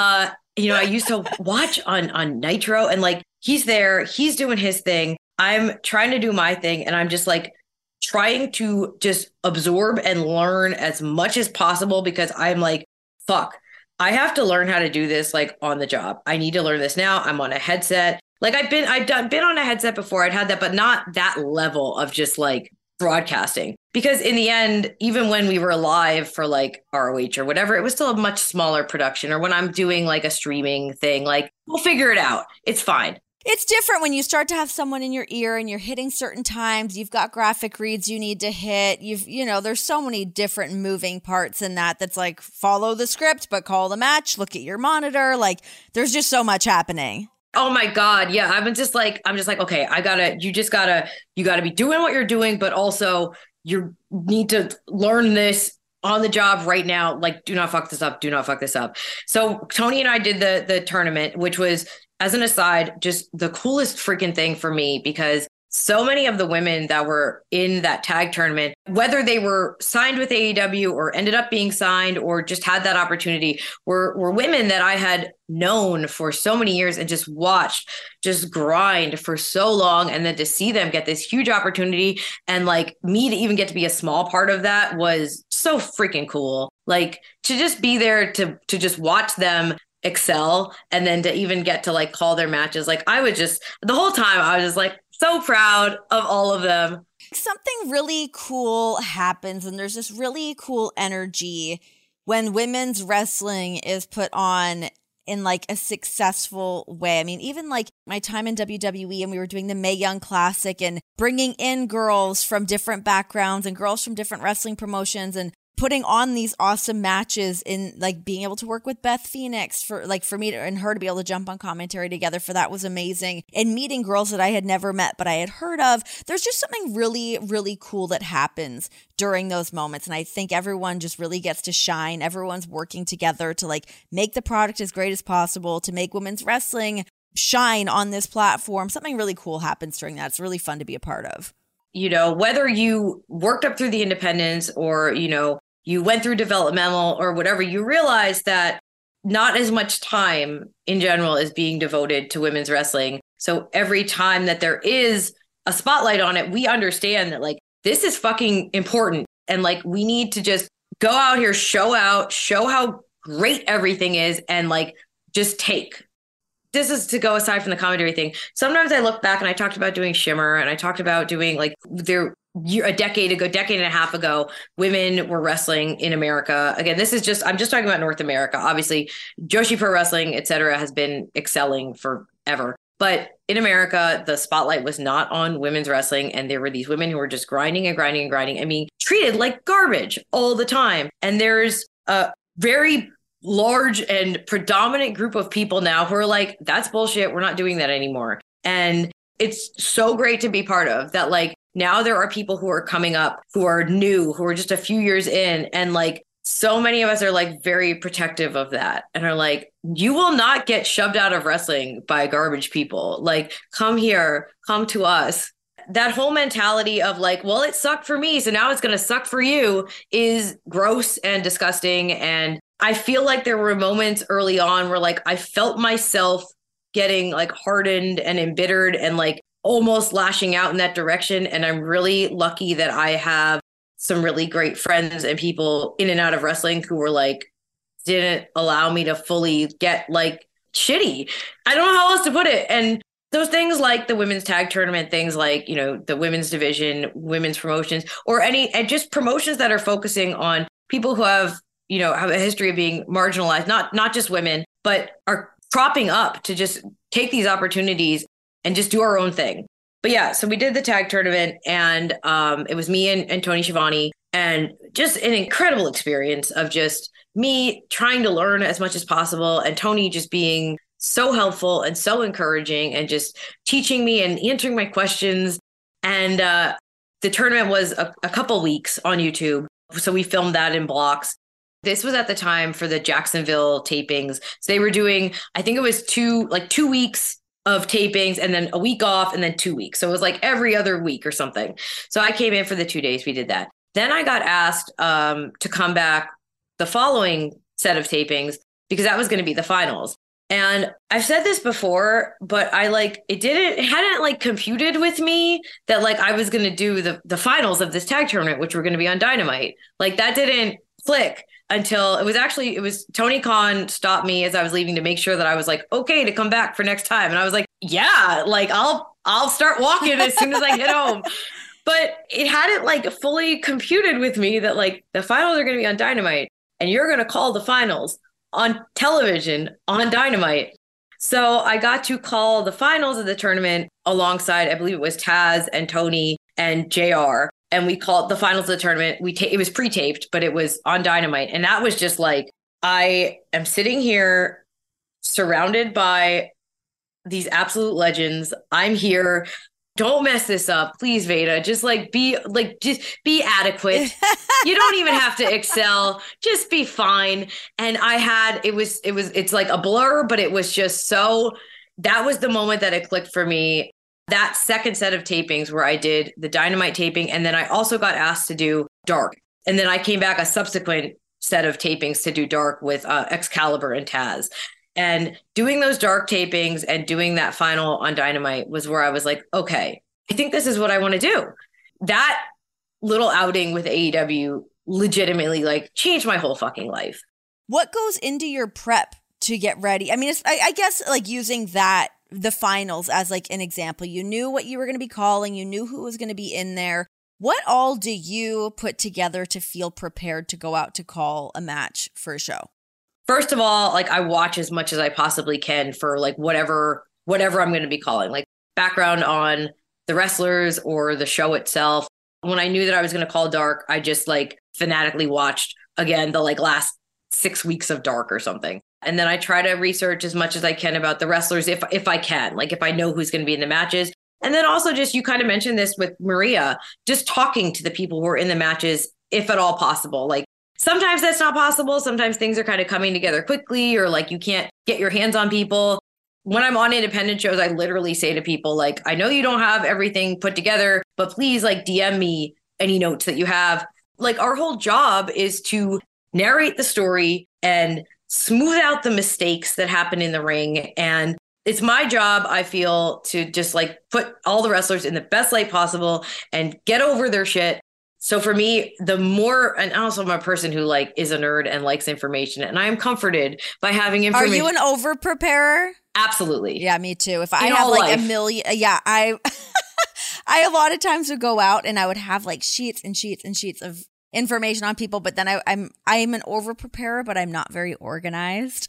[SPEAKER 3] You know, I used to watch on Nitro, and like, he's there, he's doing his thing. I'm trying to do my thing. And I'm just like trying to just absorb and learn as much as possible, because I'm like, fuck, I have to learn how to do this like on the job. I need to learn this now. I'm on a headset. Like I've been on a headset before. I'd had that, but not that level of just like broadcasting. Because in the end, even when we were live for like ROH or whatever, it was still a much smaller production. Or when I'm doing like a streaming thing, like we'll figure it out. It's fine.
[SPEAKER 2] It's different when you start to have someone in your ear and you're hitting certain times. You've got graphic reads you need to hit. There's so many different moving parts in that's like follow the script, but call the match, look at your monitor. Like there's just so much happening.
[SPEAKER 3] Oh my God. Yeah. I'm just like, okay, you gotta be doing what you're doing, but also you need to learn this on the job right now. Like, do not fuck this up. Do not fuck this up. So Tony and I did the tournament, which was, as an aside, just the coolest freaking thing for me, because so many of the women that were in that tag tournament, whether they were signed with AEW or ended up being signed or just had that opportunity, were women that I had known for so many years and just watched just grind for so long. And then to see them get this huge opportunity and like me to even get to be a small part of that was so freaking cool. Like to just be there to just watch them excel, and then to even get to like call their matches. Like the whole time I was just like so proud of all of them.
[SPEAKER 2] Something really cool happens and there's this really cool energy when women's wrestling is put on in like a successful way. I mean, even like my time in WWE and we were doing the Mae Young Classic and bringing in girls from different backgrounds and girls from different wrestling promotions and putting on these awesome matches, in like being able to work with Beth Phoenix for me and her to be able to jump on commentary together for that was amazing. And meeting girls that I had never met, but I had heard of. There's just something really, really cool that happens during those moments. And I think everyone just really gets to shine. Everyone's working together to like make the product as great as possible, to make women's wrestling shine on this platform. Something really cool happens during that. It's really fun to be a part of.
[SPEAKER 3] You know, whether you worked up through the independents or, you know, you went through developmental or whatever, you realize that not as much time in general is being devoted to women's wrestling. So every time that there is a spotlight on it, we understand that like, this is fucking important. And like, we need to just go out here, show how great everything is. And like, just take. This is to go aside from the commentary thing. Sometimes I look back and I talked about doing Shimmer and I talked about doing like a decade and a half ago, women were wrestling in America. Again, I'm just talking about North America. Obviously, Joshi Pro Wrestling, et cetera, has been excelling forever. But in America, the spotlight was not on women's wrestling. And there were these women who were just grinding and grinding and grinding. I mean, treated like garbage all the time. And there's a very large and predominant group of people now who are like, that's bullshit. We're not doing that anymore. And it's so great to be part of that. Like, now there are people who are coming up, who are new, who are just a few years in. And like, so many of us are like very protective of that and are like, you will not get shoved out of wrestling by garbage people. Like, come here, come to us. That whole mentality of like, well, it sucked for me, so now it's going to suck for you is gross and disgusting. And I feel like there were moments early on where like, I felt myself getting like hardened and embittered and like, almost lashing out in that direction. And I'm really lucky that I have some really great friends and people in and out of wrestling who were like, didn't allow me to fully get like shitty. I don't know how else to put it. And those things like the women's tag tournament, things like, you know, the women's division, women's promotions, or and just promotions that are focusing on people who have, you know, have a history of being marginalized, not just women, but are propping up to just take these opportunities and just do our own thing. But yeah, so we did the tag tournament and it was me and Tony Schiavone, and just an incredible experience of just me trying to learn as much as possible and Tony just being so helpful and so encouraging and just teaching me and answering my questions. And the tournament was a couple weeks on YouTube. So we filmed that in blocks. This was at the time for the Jacksonville tapings. So they were doing, I think it was 2 weeks of tapings and then a week off and then 2 weeks. So it was like every other week or something. So I came in for the 2 days. We did that. Then I got asked to come back the following set of tapings because that was going to be the finals. And I've said this before, but it hadn't like computed with me that like I was going to do the finals of this tag tournament, which were going to be on Dynamite. Like that didn't click until it was Tony Khan stopped me as I was leaving to make sure that I was like, okay to come back for next time. And I was like, yeah, like I'll start walking as soon as I get home. But it hadn't like fully computed with me that like the finals are going to be on Dynamite and you're going to call the finals on television on Dynamite. So I got to call the finals of the tournament alongside, I believe it was Taz and Tony and JR. And we called the finals of the tournament. It was pre-taped, but it was on Dynamite. And that was just like, I am sitting here surrounded by these absolute legends. I'm here. Don't mess this up. Please, Veda. Just be adequate. You don't even have to excel. Just be fine. And it's like a blur, but it was just that was the moment that it clicked for me. That second set of tapings where I did the Dynamite taping, and then I also got asked to do Dark. And then I came back a subsequent set of tapings to do Dark with Excalibur and Taz. And doing those Dark tapings and doing that final on Dynamite was where I was like, okay, I think this is what I want to do. That little outing with AEW legitimately like changed my whole fucking life.
[SPEAKER 2] What goes into your prep to get ready? I mean, I guess like using the finals as like an example, you knew what you were going to be calling, you knew who was going to be in there. What all do you put together to feel prepared to go out to call a match for a show?
[SPEAKER 3] First of all, like I watch as much as I possibly can for like whatever I'm going to be calling, like background on the wrestlers or the show itself. When I knew that I was going to call Dark, I just like fanatically watched again the like last 6 weeks of Dark or something. And then I try to research as much as I can about the wrestlers if I can, like if I know who's going to be in the matches. And then also just, you kind of mentioned this with Maria, just talking to the people who are in the matches, if at all possible. Like sometimes that's not possible. Sometimes things are kind of coming together quickly, or like you can't get your hands on people. When I'm on independent shows, I literally say to people, like, I know you don't have everything put together, but please like DM me any notes that you have. Like our whole job is to narrate the story and smooth out the mistakes that happen in the ring. And it's my job, I feel, to just like put all the wrestlers in the best light possible and get over their shit. So for me, the more, and also I'm a person who like is a nerd and likes information, and I am comforted by having information.
[SPEAKER 2] Are you an over preparer?
[SPEAKER 3] Absolutely.
[SPEAKER 2] Yeah, me too. If I have like a million, I a lot of times would go out and I would have like sheets and sheets and sheets of information on people, but then I'm an over preparer, but I'm not very organized.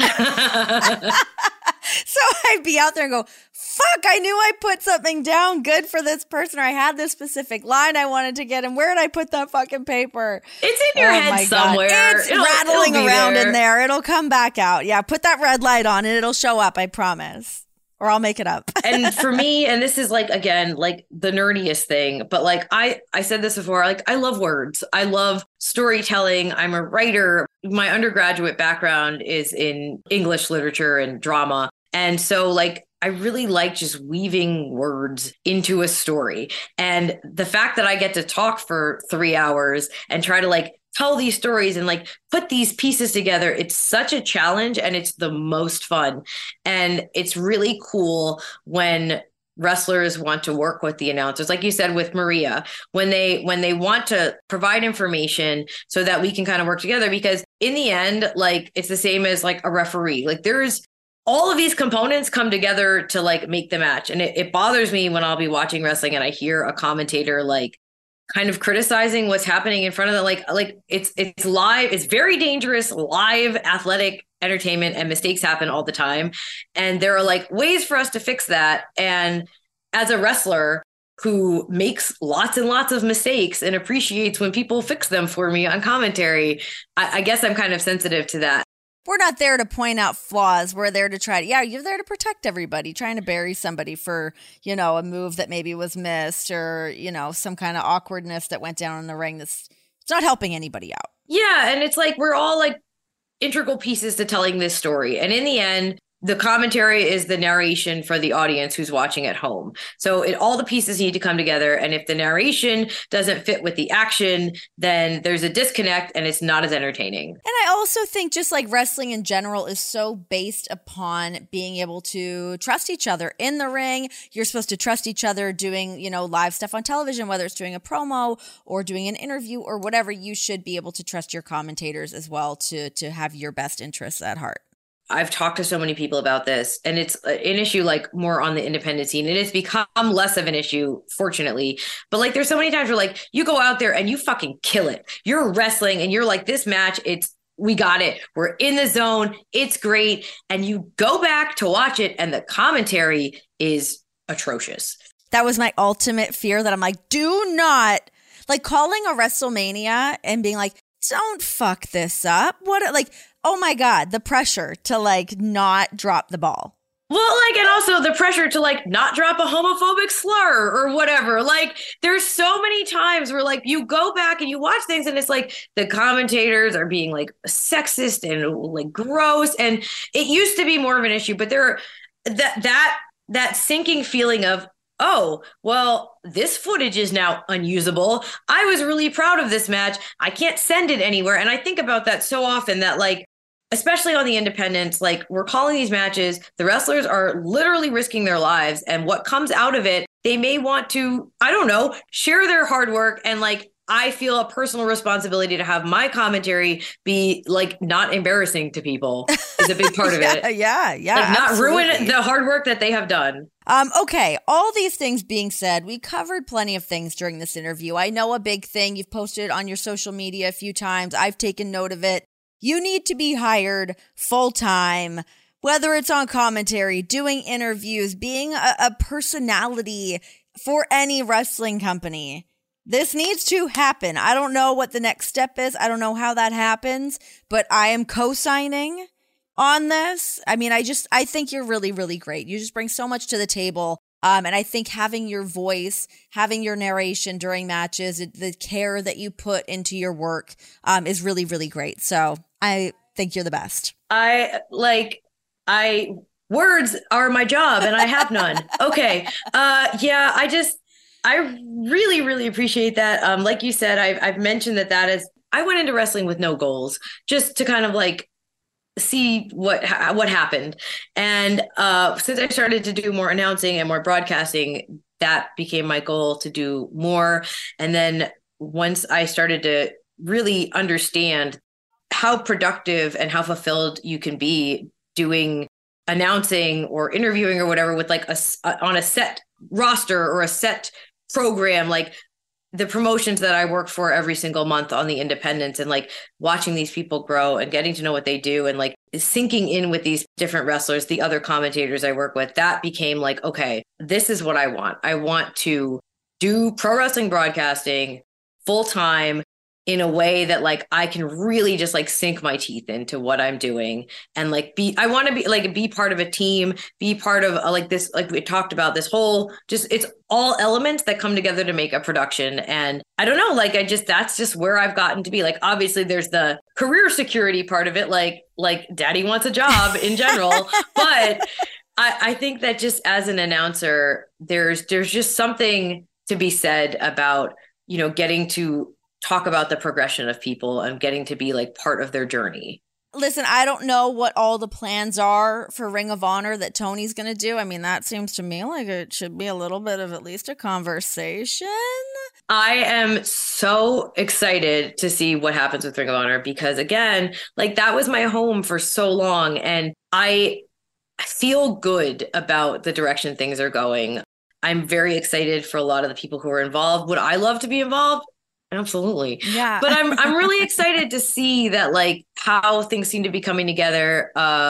[SPEAKER 2] So I'd be out there and go, fuck, I knew I put something down good for this person, or I had this specific line I wanted to get, and where did I put that fucking paper?
[SPEAKER 3] It's in your head somewhere.
[SPEAKER 2] It's rattling around in there. It'll come back out. Yeah, put that red light on and it'll show up, I promise. Or I'll make it up.
[SPEAKER 3] And for me, and this is like, again, like the nerdiest thing, but like I said this before, like I love words. I love storytelling. I'm a writer. My undergraduate background is in English literature and drama. And so like, I really like just weaving words into a story. And the fact that I get to talk for 3 hours and try to like tell these stories and like put these pieces together, it's such a challenge and it's the most fun. And it's really cool when wrestlers want to work with the announcers, like you said with Maria, when they want to provide information so that we can kind of work together, because in the end, like it's the same as like a referee. Like there's all of these components come together to like make the match. And it bothers me when I'll be watching wrestling and I hear a commentator like kind of criticizing what's happening in front of them. Like it's live. It's very dangerous, live athletic entertainment, and mistakes happen all the time. And there are like ways for us to fix that. And as a wrestler who makes lots and lots of mistakes and appreciates when people fix them for me on commentary, I guess I'm kind of sensitive to that.
[SPEAKER 2] We're not there to point out flaws. We're there to you're there to protect everybody, trying to bury somebody for, a move that maybe was missed, or, some kind of awkwardness that went down in the ring. It's not helping anybody out.
[SPEAKER 3] Yeah. And it's like, we're all like integral pieces to telling this story. And in the end, the commentary is the narration for the audience who's watching at home. So all the pieces need to come together. And if the narration doesn't fit with the action, then there's a disconnect and it's not as entertaining.
[SPEAKER 2] And I also think just like wrestling in general is so based upon being able to trust each other in the ring. You're supposed to trust each other doing, live stuff on television, whether it's doing a promo or doing an interview or whatever. You should be able to trust your commentators as well to have your best interests at heart.
[SPEAKER 3] I've talked to so many people about this, and it's an issue like more on the independent scene. And it's become less of an issue, fortunately. But like, there's so many times where like you go out there and you fucking kill it. You're wrestling and you're like, this match, we got it. We're in the zone. It's great. And you go back to watch it and the commentary is atrocious.
[SPEAKER 2] That was my ultimate fear, that I'm like, do not, like calling a WrestleMania and being like, don't fuck this up. Oh my God, the pressure to like not drop the ball.
[SPEAKER 3] Well, like, and also the pressure to like not drop a homophobic slur or whatever. Like, there's so many times where like you go back and you watch things and it's like the commentators are being like sexist and like gross. And it used to be more of an issue, but there are that sinking feeling of, oh, well, this footage is now unusable. I was really proud of this match. I can't send it anywhere. And I think about that so often, that like, especially on the independents, like we're calling these matches, the wrestlers are literally risking their lives. And what comes out of it, they may want to, I don't know, share their hard work and like I feel a personal responsibility to have my commentary be like not embarrassing to people is a big part of it.
[SPEAKER 2] Yeah.
[SPEAKER 3] Like not ruin the hard work that they have done.
[SPEAKER 2] Okay, all these things being said, we covered plenty of things during this interview. I know a big thing. You've posted it on your social media a few times. I've taken note of it. You need to be hired full-time, whether it's on commentary, doing interviews, being a personality for any wrestling company. This needs to happen. I don't know what the next step is. I don't know how that happens, but I am co-signing on this. I mean, I think you're really, really great. You just bring so much to the table. And I think having your voice, having your narration during matches, the care that you put into your work is really, really great. So I think you're the best.
[SPEAKER 3] Words are my job and I have none. Okay. I really, really appreciate that. Like you said, I've mentioned that is, I went into wrestling with no goals, just to kind of like see what happened. And since I started to do more announcing and more broadcasting, that became my goal to do more. And then once I started to really understand how productive and how fulfilled you can be doing announcing or interviewing or whatever with like on a set roster or a set program, like the promotions that I work for every single month on the independents, and like watching these people grow and getting to know what they do and like sinking in with these different wrestlers, the other commentators I work with, that became like, okay, this is what I want. I want to do pro wrestling broadcasting full time in a way that like I can really just like sink my teeth into what I'm doing and like I want to be part of a team, be part of like this, like we talked about this whole, just it's all elements that come together to make a production. And I don't know, like that's just where I've gotten to be. Like, obviously there's the career security part of it. Like daddy wants a job in general, but I think that just as an announcer, there's just something to be said about, you know, getting to talk about the progression of people and getting to be like part of their journey.
[SPEAKER 2] Listen, I don't know what all the plans are for Ring of Honor that Tony's going to do. I mean, that seems to me like it should be a little bit of at least a conversation.
[SPEAKER 3] I am so excited to see what happens with Ring of Honor because, again, like that was my home for so long and I feel good about the direction things are going. I'm very excited for a lot of the people who are involved. Would I love to be involved? Absolutely.
[SPEAKER 2] Yeah.
[SPEAKER 3] But I'm really excited to see that like how things seem to be coming together.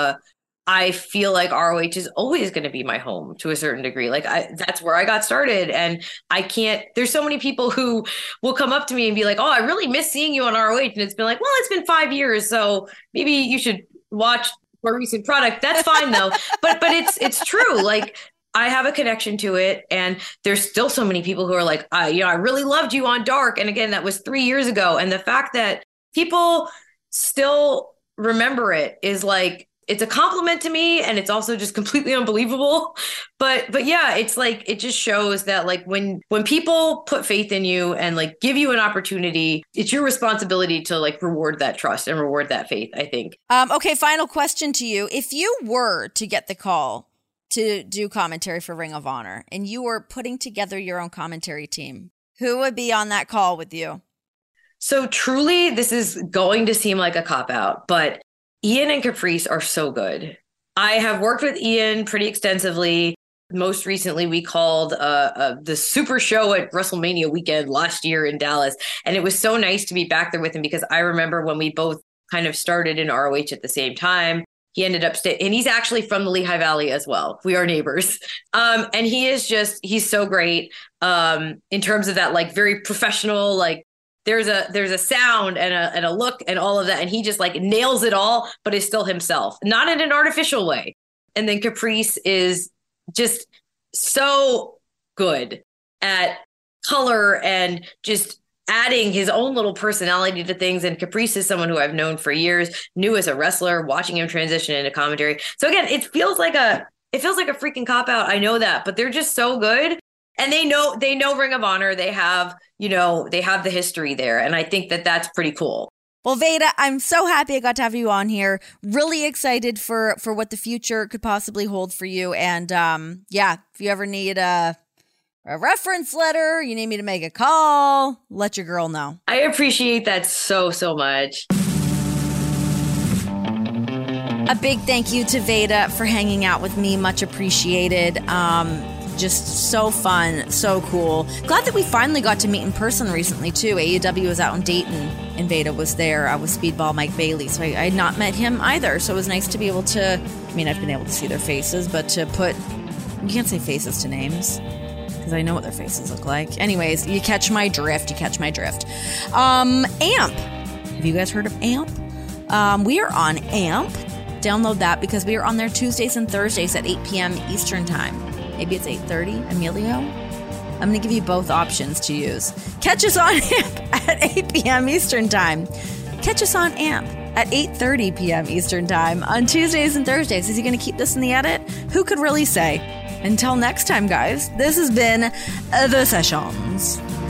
[SPEAKER 3] I feel like ROH is always going to be my home to a certain degree. Like that's where I got started. And there's so many people who will come up to me and be like, oh, I really miss seeing you on ROH. And it's been like, well, it's been 5 years. So maybe you should watch more recent product. That's fine though. but it's true. Like, I have a connection to it. And there's still so many people who are like, I really loved you on Dark. And again, that was 3 years ago. And the fact that people still remember it is like, it's a compliment to me. And it's also just completely unbelievable. But yeah, it's like, it just shows that like when people put faith in you and like give you an opportunity, it's your responsibility to like reward that trust and reward that faith, I think.
[SPEAKER 2] Okay. Final question to you. If you were to get the call to do commentary for Ring of Honor and you were putting together your own commentary team, who would be on that call with you?
[SPEAKER 3] So truly, this is going to seem like a cop-out, but Ian and Caprice are so good. I have worked with Ian pretty extensively. Most recently, we called the Super Show at WrestleMania weekend last year in Dallas. And it was so nice to be back there with him because I remember when we both kind of started in ROH at the same time. He ended up and he's actually from the Lehigh Valley as well. We are neighbors. And he's so great in terms of that, like very professional, like there's a sound and a look and all of that. And he just like nails it all, but is still himself, not in an artificial way. And then Caprice is just so good at color and just adding his own little personality to things. And Caprice is someone who I've known for years, knew as a wrestler, watching him transition into commentary. So again, it feels like a freaking cop out. I know that, but they're just so good. And they know Ring of Honor. They have the history there. And I think that that's pretty cool.
[SPEAKER 2] Well, Veda, I'm so happy I got to have you on here. Really excited for what the future could possibly hold for you. And if you ever need a a reference letter, you need me to make a call, let your girl know.
[SPEAKER 3] I appreciate that so much.
[SPEAKER 2] A big thank you to Veda for hanging out with me. Much appreciated. Just so fun, so cool. Glad that we finally got to meet in person recently, too. AEW was out in Dayton, and Veda was there. I was Speedball Mike Bailey, so I had not met him either. So it was nice to be able to, I mean, I've been able to see their faces, but to put, you can't say faces to names, because I know what their faces look like. Anyways, you catch my drift, AMP. Have you guys heard of AMP? We are on AMP. Download that because we are on there Tuesdays and Thursdays at 8 p.m. Eastern Time. Maybe it's 8:30, Emilio? I'm going to give you both options to use. Catch us on AMP at 8 p.m. Eastern Time. Catch us on AMP at 8:30 p.m. Eastern Time on Tuesdays and Thursdays. Is he going to keep this in the edit? Who could really say? Until next time, guys, this has been The Sessions.